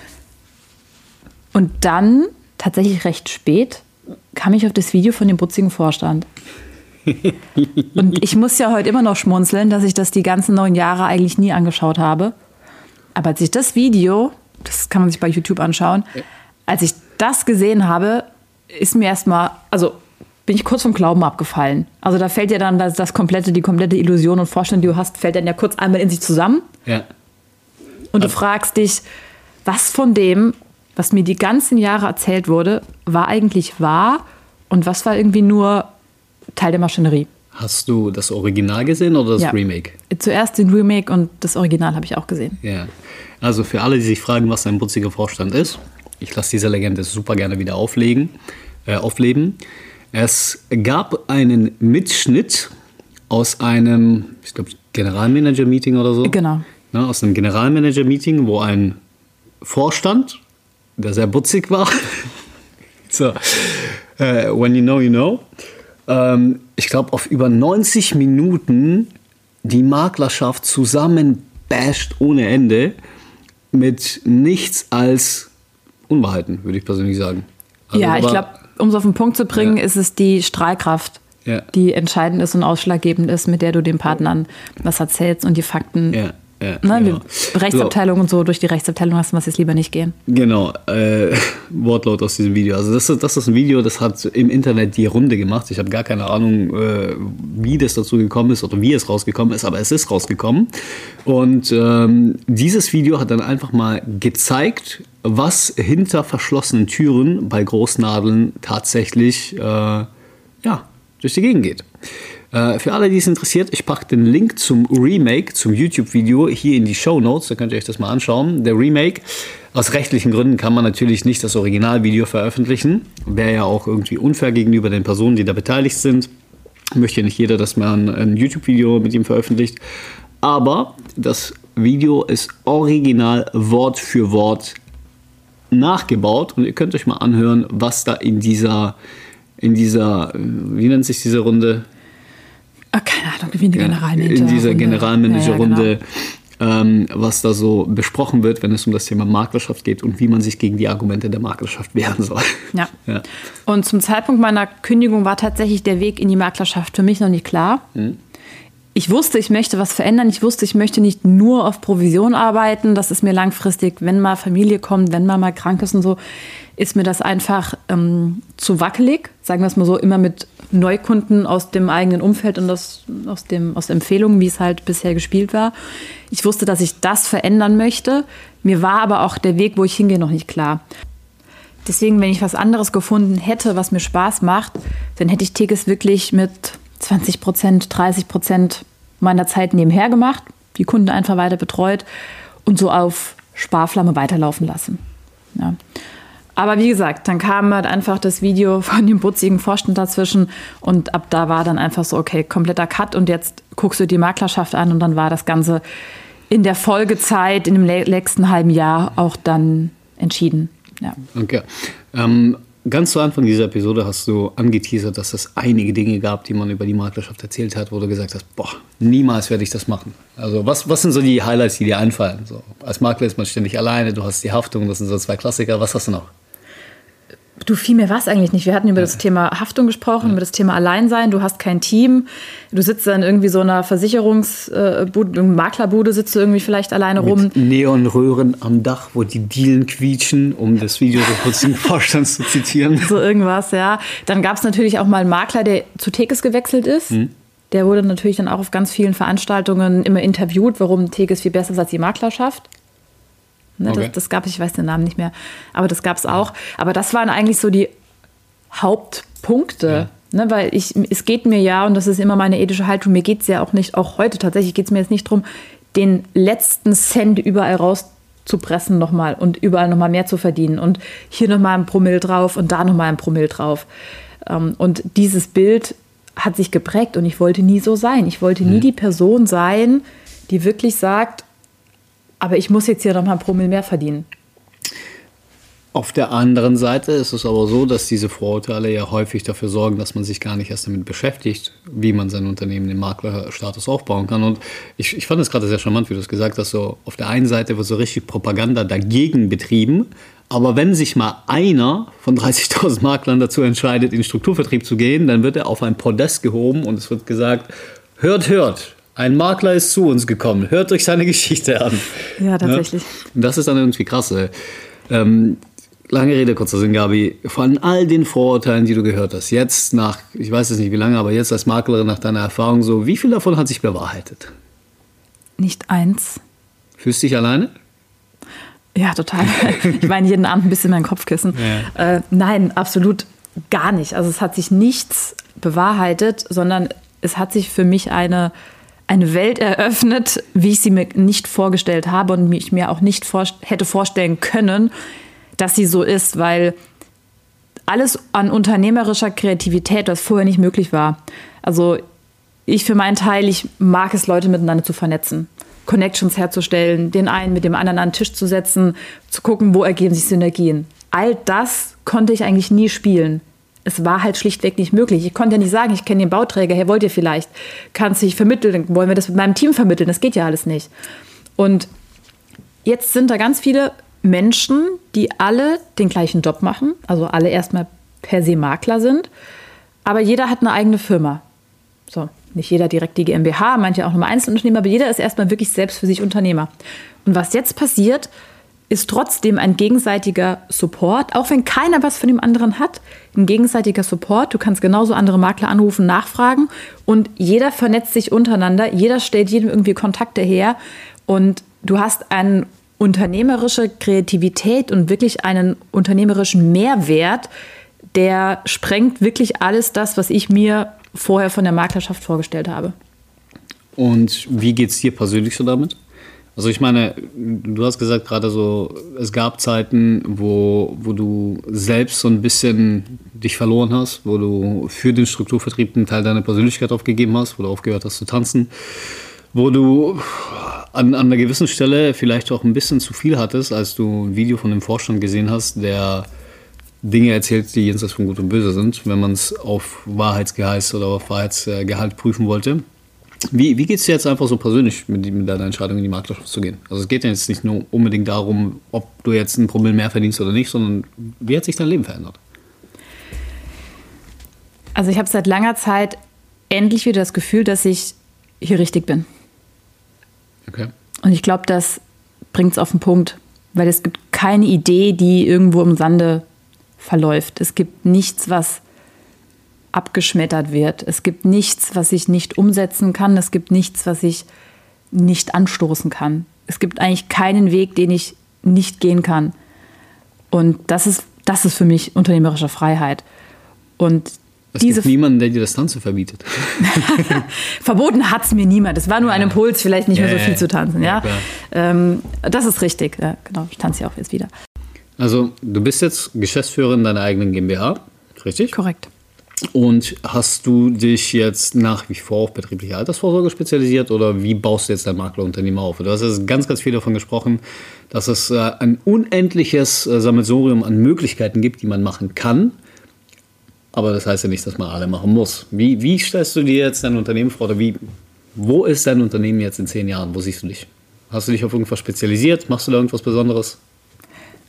Und dann, tatsächlich recht spät, kam ich auf das Video von dem putzigen Vorstand. Und ich muss ja heute immer noch schmunzeln, dass ich das die ganzen neun Jahre eigentlich nie angeschaut habe. Aber als ich das Video, das kann man sich bei YouTube anschauen, als ich das gesehen habe, ist mir erstmal, also bin ich kurz vom Glauben abgefallen. Also da fällt ja dann das, das komplette, die komplette Illusion und Vorstellung, die du hast, fällt dann ja kurz einmal in sich zusammen. Ja. Und du fragst dich, was von dem, was mir die ganzen Jahre erzählt wurde, war eigentlich wahr und was war irgendwie nur Teil der Maschinerie. Hast du das Original gesehen oder das Ja. Remake? Zuerst den Remake und das Original habe ich auch gesehen. Ja. Also für alle, die sich fragen, was ein putziger Vorstand ist, ich lasse diese Legende super gerne wieder auflegen, äh, aufleben. Es gab einen Mitschnitt aus einem, ich glaube, Generalmanager-Meeting oder so. Genau. Ne, aus einem Generalmanager-Meeting, wo ein Vorstand, der sehr putzig war, so, äh, when you know, you know, ähm, ich glaube, auf über neunzig Minuten die Maklerschaft zusammenbasht ohne Ende mit nichts als Unwahrheiten, würde ich persönlich sagen. Also, ja, ich aber- glaube, um es auf den Punkt zu bringen, Ja. ist es die Strahlkraft, Ja. die entscheidend ist und ausschlaggebend ist, mit der du den Partnern was erzählst und die Fakten. Ja, ja, Ne, genau. die Rechtsabteilung und so, durch die Rechtsabteilung lassen wir es jetzt lieber nicht gehen. Genau, äh, Wortlaut aus diesem Video. Also das ist, das ist ein Video, das hat im Internet die Runde gemacht. Ich habe gar keine Ahnung, äh, wie das dazu gekommen ist oder wie es rausgekommen ist, aber es ist rausgekommen. Und ähm, dieses Video hat dann einfach mal gezeigt, was hinter verschlossenen Türen bei Großnadeln tatsächlich äh, ja, durch die Gegend geht. Äh, für alle, die es interessiert, ich packe den Link zum Remake, zum YouTube-Video hier in die Shownotes, da könnt ihr euch das mal anschauen. Der Remake, aus rechtlichen Gründen kann man natürlich nicht das Originalvideo veröffentlichen. Wäre ja auch irgendwie unfair gegenüber den Personen, die da beteiligt sind. Möchte nicht jeder, dass man ein YouTube-Video mit ihm veröffentlicht. Aber das Video ist original Wort für Wort nachgebaut und ihr könnt euch mal anhören, was da in dieser, in dieser, wie nennt sich diese Runde? Ah, keine Ahnung, wie eine Generalmanager. In dieser Generalmanager-Runde, Ja, ja, genau. ähm, was da so besprochen wird, wenn es um das Thema Maklerschaft geht und wie man sich gegen die Argumente der Maklerschaft wehren soll. Ja. Ja. Und zum Zeitpunkt meiner Kündigung war tatsächlich der Weg in die Maklerschaft für mich noch nicht klar. Mhm. Ich wusste, ich möchte was verändern. Ich wusste, ich möchte nicht nur auf Provision arbeiten. Das ist mir langfristig, wenn mal Familie kommt, wenn man mal krank ist und so, ist mir das einfach ähm, zu wackelig. Sagen wir es mal so, immer mit Neukunden aus dem eigenen Umfeld und aus, aus, dem, aus Empfehlungen, wie es halt bisher gespielt war. Ich wusste, dass ich das verändern möchte. Mir war aber auch der Weg, wo ich hingehe, noch nicht klar. Deswegen, wenn ich was anderes gefunden hätte, was mir Spaß macht, dann hätte ich Tekes wirklich mit zwanzig Prozent, dreißig Prozent meiner Zeit nebenher gemacht, die Kunden einfach weiter betreut und so auf Sparflamme weiterlaufen lassen. Ja. Aber wie gesagt, dann kam halt einfach das Video von dem putzigen Vorstand dazwischen und ab da war dann einfach so, okay, kompletter Cut und jetzt guckst du die Maklerschaft an und dann war das Ganze in der Folgezeit, in dem letzten halben Jahr auch dann entschieden. Ja. Okay. Ähm, ganz zu Anfang dieser Episode hast du angeteasert, dass es einige Dinge gab, die man über die Maklerschaft erzählt hat, wo du gesagt hast, boah, niemals werde ich das machen. Also was, was sind so die Highlights, die dir einfallen? So, als Makler ist man ständig alleine, du hast die Haftung, das sind so zwei Klassiker. Was hast du noch? Du, viel mehr war es eigentlich nicht. Wir hatten über das Thema Haftung gesprochen, ja. über das Thema Alleinsein. Du hast kein Team. Du sitzt dann irgendwie so einer Versicherungsbude, Maklerbude, sitzt du irgendwie vielleicht alleine Mit rum. Neonröhren am Dach, wo die Dielen quietschen, um das Video des kurzen Vorstands zu zitieren. So irgendwas, ja. Dann gab es natürlich auch mal einen Makler, der zu Tekes gewechselt ist. Hm. Der wurde natürlich dann auch auf ganz vielen Veranstaltungen immer interviewt, warum Tekes viel besser ist als die Maklerschaft. Ne, okay. das, das gab es, ich weiß den Namen nicht mehr, aber das gab es auch. Aber das waren eigentlich so die Hauptpunkte, ja. ne, weil ich, es geht mir ja, und das ist immer meine ethische Haltung, mir geht es ja auch nicht, auch heute tatsächlich geht es mir jetzt nicht darum, den letzten Cent überall rauszupressen nochmal und überall nochmal mehr zu verdienen und hier nochmal ein Promille drauf und da nochmal ein Promille drauf. Und dieses Bild hat sich geprägt und ich wollte nie so sein. Ich wollte nie mhm. die Person sein, die wirklich sagt, aber ich muss jetzt hier noch mal ein Promille mehr verdienen. Auf der anderen Seite ist es aber so, dass diese Vorurteile ja häufig dafür sorgen, dass man sich gar nicht erst damit beschäftigt, wie man sein Unternehmen im Maklerstatus aufbauen kann. Und ich, ich fand es gerade sehr charmant, wie du es gesagt hast, so auf der einen Seite wird so richtig Propaganda dagegen betrieben, aber wenn sich mal einer von dreißigtausend Maklern dazu entscheidet, in den Strukturvertrieb zu gehen, dann wird er auf ein Podest gehoben und es wird gesagt, hört, hört. Ein Makler ist zu uns gekommen. Hört euch seine Geschichte an. Ja, tatsächlich. Ja? Und das ist dann irgendwie krass. Ähm, lange Rede, kurzer Sinn, Gabi. Von all den Vorurteilen, die du gehört hast, jetzt nach, ich weiß es nicht wie lange, aber jetzt als Maklerin nach deiner Erfahrung so, wie viel davon hat sich bewahrheitet? Nicht eins. Fühlst du dich alleine? Ja, total. Ich meine, jeden Abend ein bisschen mein Kopfkissen. Ja. Äh, nein, absolut gar nicht. Also es hat sich nichts bewahrheitet, sondern es hat sich für mich eine... eine Welt eröffnet, wie ich sie mir nicht vorgestellt habe und mich mir auch nicht vor, hätte vorstellen können, dass sie so ist, weil alles an unternehmerischer Kreativität, was vorher nicht möglich war. Also ich für meinen Teil, ich mag es, Leute miteinander zu vernetzen, Connections herzustellen, den einen mit dem anderen an den Tisch zu setzen, zu gucken, wo ergeben sich Synergien. All das konnte ich eigentlich nie spielen. Es war halt schlichtweg nicht möglich. Ich konnte ja nicht sagen, ich kenne den Bauträger, hey, wollt ihr vielleicht? Kannst du dich vermitteln? Wollen wir das mit meinem Team vermitteln? Das geht ja alles nicht. Und jetzt sind da ganz viele Menschen, die alle den gleichen Job machen, also alle erstmal per se Makler sind, aber jeder hat eine eigene Firma. So, nicht jeder direkt die GmbH, manche auch nochmal Einzelunternehmer, aber jeder ist erstmal wirklich selbst für sich Unternehmer. Und was jetzt passiert, ist trotzdem ein gegenseitiger Support, auch wenn keiner was von dem anderen hat, ein gegenseitiger Support. Du kannst genauso andere Makler anrufen, nachfragen und jeder vernetzt sich untereinander, jeder stellt jedem irgendwie Kontakte her und du hast eine unternehmerische Kreativität und wirklich einen unternehmerischen Mehrwert, der sprengt wirklich alles das, was ich mir vorher von der Maklerschaft vorgestellt habe. Und wie geht es dir persönlich so damit? Also ich meine, du hast gesagt gerade so, es gab Zeiten, wo, wo du selbst so ein bisschen dich verloren hast, wo du für den Strukturvertrieb einen Teil deiner Persönlichkeit aufgegeben hast, wo du aufgehört hast zu tanzen, wo du an, an einer gewissen Stelle vielleicht auch ein bisschen zu viel hattest, als du ein Video von dem Vorstand gesehen hast, der Dinge erzählt, die jenseits von Gut und Böse sind, wenn man es auf Wahrheitsgehalt oder auf Wahrheitsgehalt prüfen wollte. Wie, wie geht es dir jetzt einfach so persönlich mit, mit deiner Entscheidung in die Maklerschaft zu gehen? Also es geht ja jetzt nicht nur unbedingt darum, ob du jetzt ein Promille mehr verdienst oder nicht, sondern wie hat sich dein Leben verändert? Also ich habe seit langer Zeit endlich wieder das Gefühl, dass ich hier richtig bin. Okay. Und ich glaube, das bringt es auf den Punkt, weil es gibt keine Idee, die irgendwo im Sande verläuft. Es gibt nichts, was abgeschmettert wird. Es gibt nichts, was ich nicht umsetzen kann. Es gibt nichts, was ich nicht anstoßen kann. Es gibt eigentlich keinen Weg, den ich nicht gehen kann. Und das ist, das ist für mich unternehmerische Freiheit. Und es diese gibt niemanden, der dir das Tanzen verbietet. Verboten hat es mir niemand. Es war nur ein Impuls, vielleicht nicht ja, mehr so viel zu tanzen. Ja, ja ähm, das ist richtig. Ja, genau, ich tanze ja auch jetzt wieder. Also du bist jetzt Geschäftsführerin deiner eigenen GmbH, richtig? Korrekt. Und hast du dich jetzt nach wie vor auf betriebliche Altersvorsorge spezialisiert oder wie baust du jetzt dein Maklerunternehmen auf? Du hast jetzt ganz, ganz viel davon gesprochen, dass es äh, ein unendliches äh, Sammelsurium an Möglichkeiten gibt, die man machen kann. Aber das heißt ja nicht, dass man alle machen muss. Wie, wie stellst du dir jetzt dein Unternehmen vor? Oder wie, wo ist dein Unternehmen jetzt in zehn Jahren? Wo siehst du dich? Hast du dich auf irgendwas spezialisiert? Machst du da irgendwas Besonderes?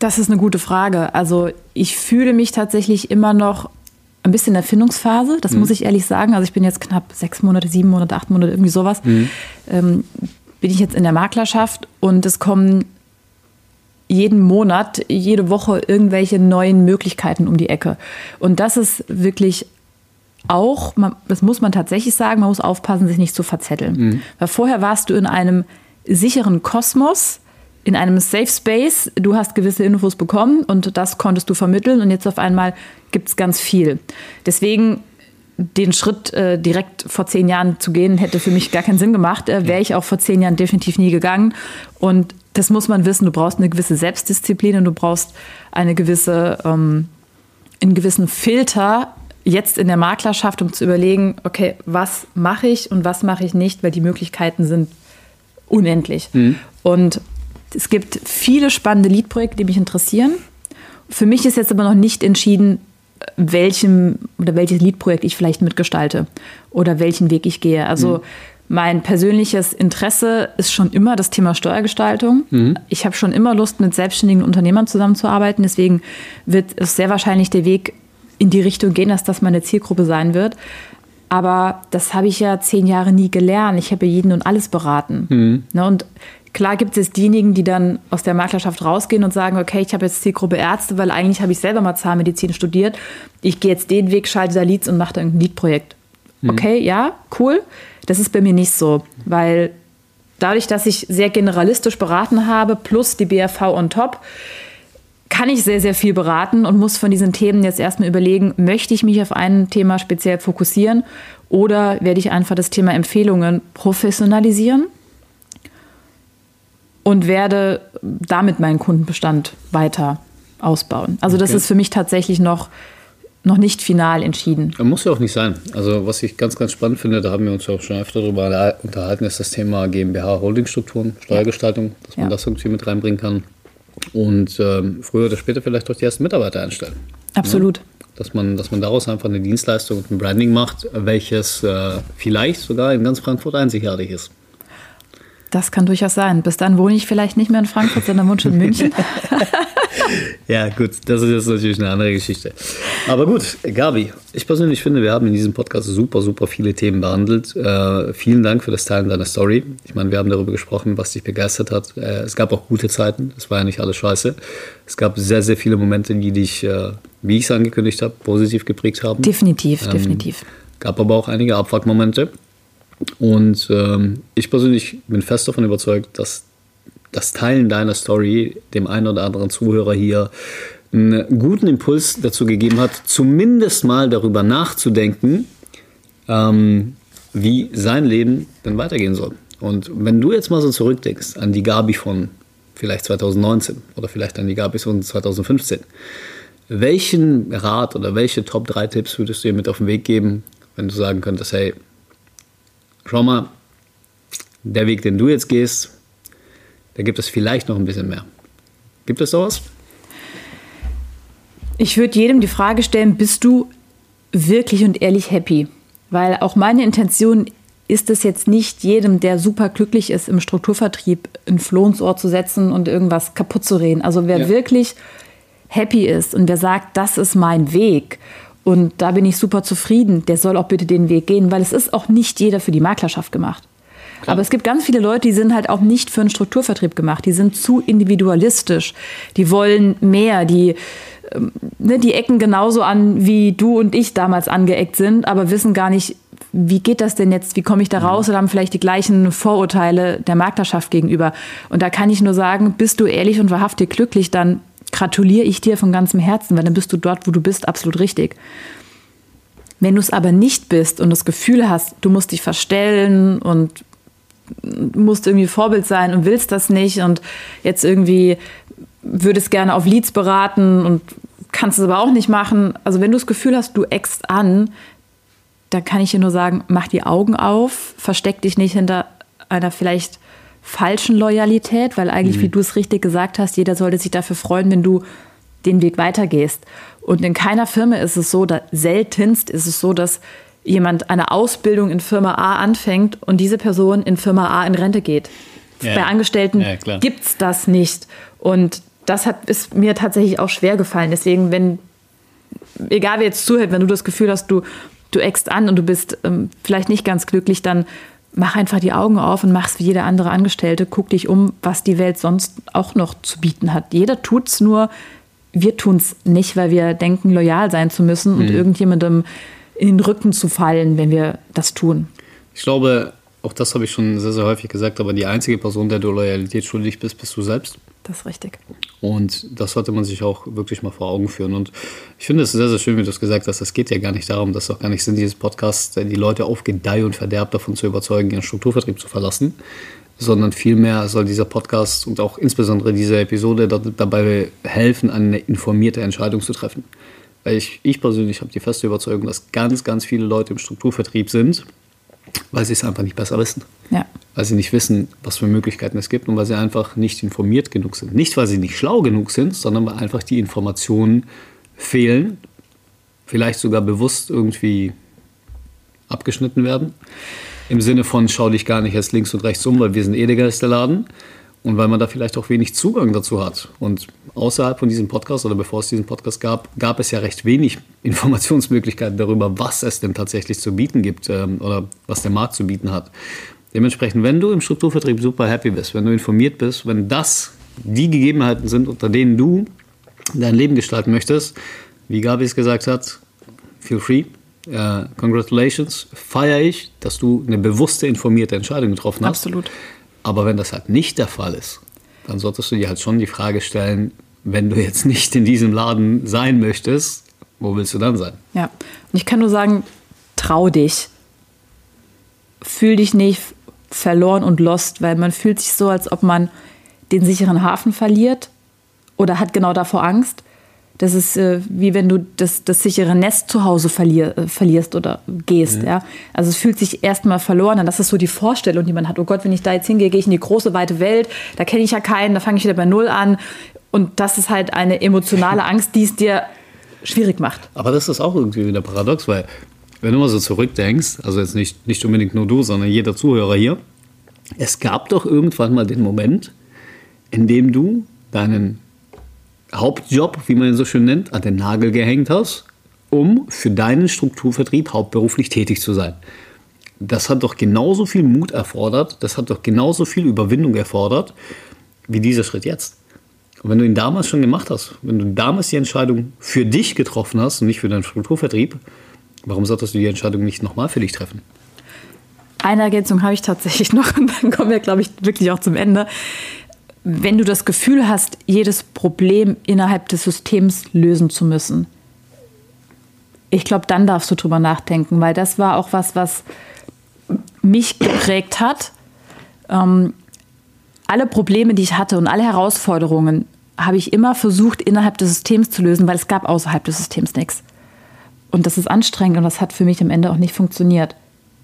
Das ist eine gute Frage. Also ich fühle mich tatsächlich immer noch ein bisschen in der Findungsphase, das mhm. muss ich ehrlich sagen. Also ich bin jetzt knapp sechs Monate, sieben Monate, acht Monate, irgendwie sowas. Mhm. Ähm, bin ich jetzt in der Maklerschaft und es kommen jeden Monat, jede Woche irgendwelche neuen Möglichkeiten um die Ecke. Und das ist wirklich auch, man, das muss man tatsächlich sagen, man muss aufpassen, sich nicht zu verzetteln. Mhm. Weil vorher warst du in einem sicheren Kosmos, in einem Safe Space, du hast gewisse Infos bekommen und das konntest du vermitteln und jetzt auf einmal gibt es ganz viel. Deswegen den Schritt äh, direkt vor zehn Jahren zu gehen, hätte für mich gar keinen Sinn gemacht. Äh, wäre ich auch vor zehn Jahren definitiv nie gegangen. Und das muss man wissen, du brauchst eine gewisse Selbstdisziplin und du brauchst eine gewisse, ähm, einen gewissen Filter jetzt in der Maklerschaft, um zu überlegen, okay, was mache ich und was mache ich nicht, weil die Möglichkeiten sind unendlich. Mhm. Und es gibt viele spannende Lead-Projekte, die mich interessieren. Für mich ist jetzt aber noch nicht entschieden, welchem oder welches Lead-Projekt ich vielleicht mitgestalte oder welchen Weg ich gehe. Also mhm. mein persönliches Interesse ist schon immer das Thema Steuergestaltung. Mhm. Ich habe schon immer Lust, mit selbstständigen Unternehmern zusammenzuarbeiten. Deswegen wird es sehr wahrscheinlich der Weg in die Richtung gehen, dass das meine Zielgruppe sein wird. Aber das habe ich ja zehn Jahre nie gelernt. Ich habe ja jeden und alles beraten. Mhm. Ne, und klar gibt es diejenigen, die dann aus der Maklerschaft rausgehen und sagen, okay, ich habe jetzt Zielgruppe Ärzte, weil eigentlich habe ich selber mal Zahnmedizin studiert. Ich gehe jetzt den Weg, schalte da Leads und mache da irgendein Lead-Projekt. Mhm. Okay, ja, cool. Das ist bei mir nicht so, weil dadurch, dass ich sehr generalistisch beraten habe, plus die B R V on top, kann ich sehr, sehr viel beraten und muss von diesen Themen jetzt erstmal überlegen, möchte ich mich auf ein Thema speziell fokussieren oder werde ich einfach das Thema Empfehlungen professionalisieren und werde damit meinen Kundenbestand weiter ausbauen. Also das okay. ist für mich tatsächlich noch, noch nicht final entschieden. Muss ja auch nicht sein. Also was ich ganz, ganz spannend finde, da haben wir uns auch schon öfter darüber unterhalten, ist das Thema GmbH-Holdingstrukturen, Steuergestaltung, dass man ja. das irgendwie mit reinbringen kann. Und ähm, früher oder später vielleicht auch die ersten Mitarbeiter einstellen. Absolut. Ja? Dass man, dass man daraus einfach eine Dienstleistung und ein Branding macht, welches äh, vielleicht sogar in ganz Frankfurt einzigartig ist. Das kann durchaus sein. Bis dann wohne ich vielleicht nicht mehr in Frankfurt, sondern wohne schon in München. Ja, gut, das ist jetzt natürlich eine andere Geschichte. Aber gut, Gabi, ich persönlich finde, wir haben in diesem Podcast super, super viele Themen behandelt. Äh, vielen Dank für das Teilen deiner Story. Ich meine, wir haben darüber gesprochen, was dich begeistert hat. Äh, es gab auch gute Zeiten, es war ja nicht alles scheiße. Es gab sehr, sehr viele Momente, die dich, äh, wie ich es angekündigt habe, positiv geprägt haben. Definitiv, ähm, definitiv. Gab aber auch einige Abfuck-Momente. Und ähm, ich persönlich bin fest davon überzeugt, dass das Teilen deiner Story dem einen oder anderen Zuhörer hier einen guten Impuls dazu gegeben hat, zumindest mal darüber nachzudenken, ähm, wie sein Leben denn weitergehen soll. Und wenn du jetzt mal so zurückdenkst an die Gabi von vielleicht zwanzig neunzehn oder vielleicht an die Gabi von zwanzig fünfzehn, welchen Rat oder welche Top drei Tipps würdest du dir mit auf den Weg geben, wenn du sagen könntest, hey, schau mal, der Weg, den du jetzt gehst, da gibt es vielleicht noch ein bisschen mehr. Gibt es sowas? Ich würde jedem die Frage stellen, bist du wirklich und ehrlich happy? Weil auch meine Intention ist es jetzt nicht, jedem, der super glücklich ist, im Strukturvertrieb ein Floh ins Ohr zu setzen und irgendwas kaputt zu reden. Also wer ja. wirklich happy ist und wer sagt, das ist mein Weg und da bin ich super zufrieden, der soll auch bitte den Weg gehen, weil es ist auch nicht jeder für die Maklerschaft gemacht. Klar. Aber es gibt ganz viele Leute, die sind halt auch nicht für einen Strukturvertrieb gemacht. Die sind zu individualistisch. Die wollen mehr. Die, ne, die ecken genauso an, wie du und ich damals angeeckt sind, aber wissen gar nicht, wie geht das denn jetzt? Wie komme ich da raus? Oder haben vielleicht die gleichen Vorurteile der Maklerschaft gegenüber. Und da kann ich nur sagen, bist du ehrlich und wahrhaftig glücklich, dann gratuliere ich dir von ganzem Herzen, weil dann bist du dort, wo du bist, absolut richtig. Wenn du es aber nicht bist und das Gefühl hast, du musst dich verstellen und musst irgendwie Vorbild sein und willst das nicht und jetzt irgendwie würdest gerne auf Leads beraten und kannst es aber auch nicht machen. Also wenn du das Gefühl hast, du eckst an, dann kann ich dir nur sagen, mach die Augen auf, versteck dich nicht hinter einer vielleicht falschen Loyalität, weil eigentlich, mhm. wie du es richtig gesagt hast, jeder sollte sich dafür freuen, wenn du den Weg weitergehst. Und in keiner Firma ist es so, da seltenst ist es so, dass jemand eine Ausbildung in Firma A anfängt und diese Person in Firma A in Rente geht. Ja. Bei Angestellten ja, gibt es das nicht. Und das hat, ist mir tatsächlich auch schwer gefallen. Deswegen, wenn, egal wer jetzt zuhört, wenn du das Gefühl hast, du, du eckst an und du bist ähm, vielleicht nicht ganz glücklich, dann mach einfach die Augen auf und mach's wie jeder andere Angestellte. Guck dich um, was die Welt sonst auch noch zu bieten hat. Jeder tut's, nur wir tun's nicht, weil wir denken, loyal sein zu müssen und mhm. irgendjemandem in den Rücken zu fallen, wenn wir das tun. Ich glaube, auch das habe ich schon sehr, sehr häufig gesagt, aber die einzige Person, der du Loyalität schuldig bist, bist du selbst. Das ist richtig. Und das sollte man sich auch wirklich mal vor Augen führen. Und ich finde es sehr, sehr schön, wie du es gesagt hast. Es geht ja gar nicht darum, dass auch gar nicht Sinn dieses Podcasts, die Leute auf Gedeih und Verderb davon zu überzeugen, ihren Strukturvertrieb zu verlassen, sondern vielmehr soll dieser Podcast und auch insbesondere diese Episode dabei helfen, eine informierte Entscheidung zu treffen. Weil ich, ich persönlich habe die feste Überzeugung, dass ganz, ganz viele Leute im Strukturvertrieb sind, weil sie es einfach nicht besser wissen. Ja. Weil sie nicht wissen, was für Möglichkeiten es gibt und weil sie einfach nicht informiert genug sind. Nicht, weil sie nicht schlau genug sind, sondern weil einfach die Informationen fehlen, vielleicht sogar bewusst irgendwie abgeschnitten werden. Im Sinne von, schau dich gar nicht erst links und rechts um, weil wir sind eh der geilste Laden. Und weil man da vielleicht auch wenig Zugang dazu hat. Und außerhalb von diesem Podcast oder bevor es diesen Podcast gab, gab es ja recht wenig Informationsmöglichkeiten darüber, was es denn tatsächlich zu bieten gibt ähm, oder was der Markt zu bieten hat. Dementsprechend, wenn du im Strukturvertrieb super happy bist, wenn du informiert bist, wenn das die Gegebenheiten sind, unter denen du dein Leben gestalten möchtest, wie Gabi es gesagt hat, feel free. Uh, congratulations, feiere ich, dass du eine bewusste, informierte Entscheidung getroffen hast. Absolut. Aber wenn das halt nicht der Fall ist, dann solltest du dir halt schon die Frage stellen, wenn du jetzt nicht in diesem Laden sein möchtest, wo willst du dann sein? Ja, und ich kann nur sagen, trau dich. Fühl dich nicht verloren und lost, weil man fühlt sich so, als ob man den sicheren Hafen verliert oder hat genau davor Angst. Das ist äh, wie wenn du das, das sichere Nest zu Hause verlier, äh, verlierst oder gehst. Mhm. Ja? Also es fühlt sich erstmal verloren an. Das ist so die Vorstellung, die man hat. Oh Gott, wenn ich da jetzt hingehe, gehe ich in die große, weite Welt. Da kenne ich ja keinen, da fange ich wieder bei Null an. Und das ist halt eine emotionale Angst, die es dir schwierig macht. Aber das ist auch irgendwie wieder paradox, weil wenn du mal so zurückdenkst, also jetzt nicht, nicht unbedingt nur du, sondern jeder Zuhörer hier, es gab doch irgendwann mal den Moment, in dem du deinen Hauptjob, wie man ihn so schön nennt, an den Nagel gehängt hast, um für deinen Strukturvertrieb hauptberuflich tätig zu sein. Das hat doch genauso viel Mut erfordert, das hat doch genauso viel Überwindung erfordert, wie dieser Schritt jetzt. Und wenn du ihn damals schon gemacht hast, wenn du damals die Entscheidung für dich getroffen hast und nicht für deinen Strukturvertrieb, warum solltest du die Entscheidung nicht nochmal für dich treffen? Eine Ergänzung habe ich tatsächlich noch und dann kommen wir, glaube ich, wirklich auch zum Ende. Wenn du das Gefühl hast, jedes Problem innerhalb des Systems lösen zu müssen, ich glaube, dann darfst du drüber nachdenken, weil das war auch was, was mich geprägt hat. Ähm, alle Probleme, die ich hatte und alle Herausforderungen habe ich immer versucht, innerhalb des Systems zu lösen, weil es gab außerhalb des Systems nichts. Und das ist anstrengend und das hat für mich am Ende auch nicht funktioniert.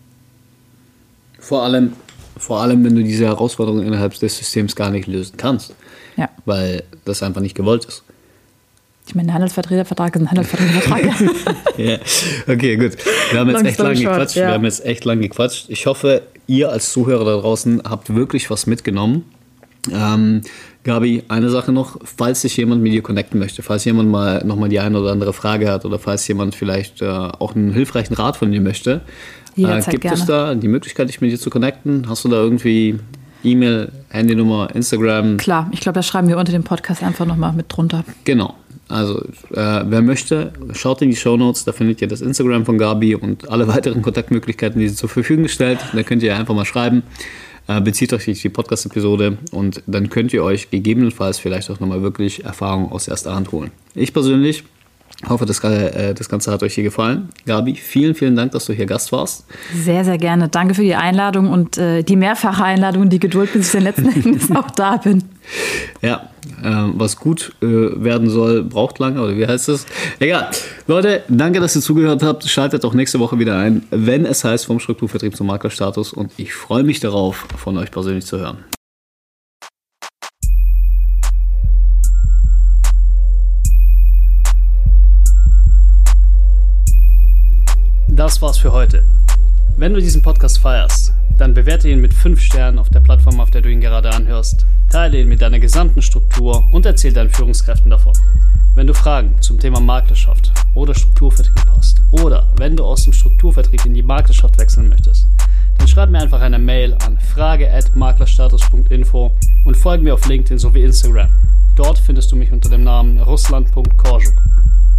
Vor allem, vor allem, wenn du diese Herausforderungen innerhalb des Systems gar nicht lösen kannst. Ja. Weil das einfach nicht gewollt ist. Ich meine, ein Handelsvertretervertrag ist ein Handelsvertretervertrag. Ja, okay, gut. Wir haben jetzt echt lange gequatscht. Ja. Wir haben jetzt echt lange gequatscht. Ich hoffe, ihr als Zuhörer da draußen habt wirklich was mitgenommen. Ähm, Gabi, eine Sache noch, falls sich jemand mit dir connecten möchte, falls jemand mal nochmal die eine oder andere Frage hat oder falls jemand vielleicht äh, auch einen hilfreichen Rat von dir möchte, äh, gibt gerne. Es da die Möglichkeit, dich mit dir zu connecten? Hast du da irgendwie E-Mail, Handynummer, Instagram? Klar, ich glaube, das schreiben wir unter dem Podcast einfach nochmal mit drunter. Genau. Also, äh, wer möchte, schaut in die Shownotes, da findet ihr das Instagram von Gabi und alle weiteren Kontaktmöglichkeiten, die sie zur Verfügung stellt. Da könnt ihr einfach mal schreiben. Bezieht euch auf die Podcast-Episode und dann könnt ihr euch gegebenenfalls vielleicht auch nochmal wirklich Erfahrungen aus erster Hand holen. Ich persönlich hoffe, das, äh, das Ganze hat euch hier gefallen. Gabi, vielen, vielen Dank, dass du hier Gast warst. Sehr, sehr gerne. Danke für die Einladung und äh, die mehrfache Einladung und die Geduld, bis ich dann letzten Endes auch da bin. Ja, äh, was gut äh, werden soll, braucht lange, oder wie heißt das? Egal. Leute, danke, dass ihr zugehört habt. Schaltet auch nächste Woche wieder ein, wenn es heißt vom Strukturvertrieb zum Maklerstatus und ich freue mich darauf, von euch persönlich zu hören. Das war's für heute. Wenn du diesen Podcast feierst, dann bewerte ihn mit fünf Sternen auf der Plattform, auf der du ihn gerade anhörst. Teile ihn mit deiner gesamten Struktur und erzähl deinen Führungskräften davon. Wenn du Fragen zum Thema Maklerschaft oder Strukturvertrieb hast oder wenn du aus dem Strukturvertrieb in die Maklerschaft wechseln möchtest, dann schreib mir einfach eine Mail an frage at maklerstatus punkt info und folge mir auf LinkedIn sowie Instagram. Dort findest du mich unter dem Namen russland punkt korczuk.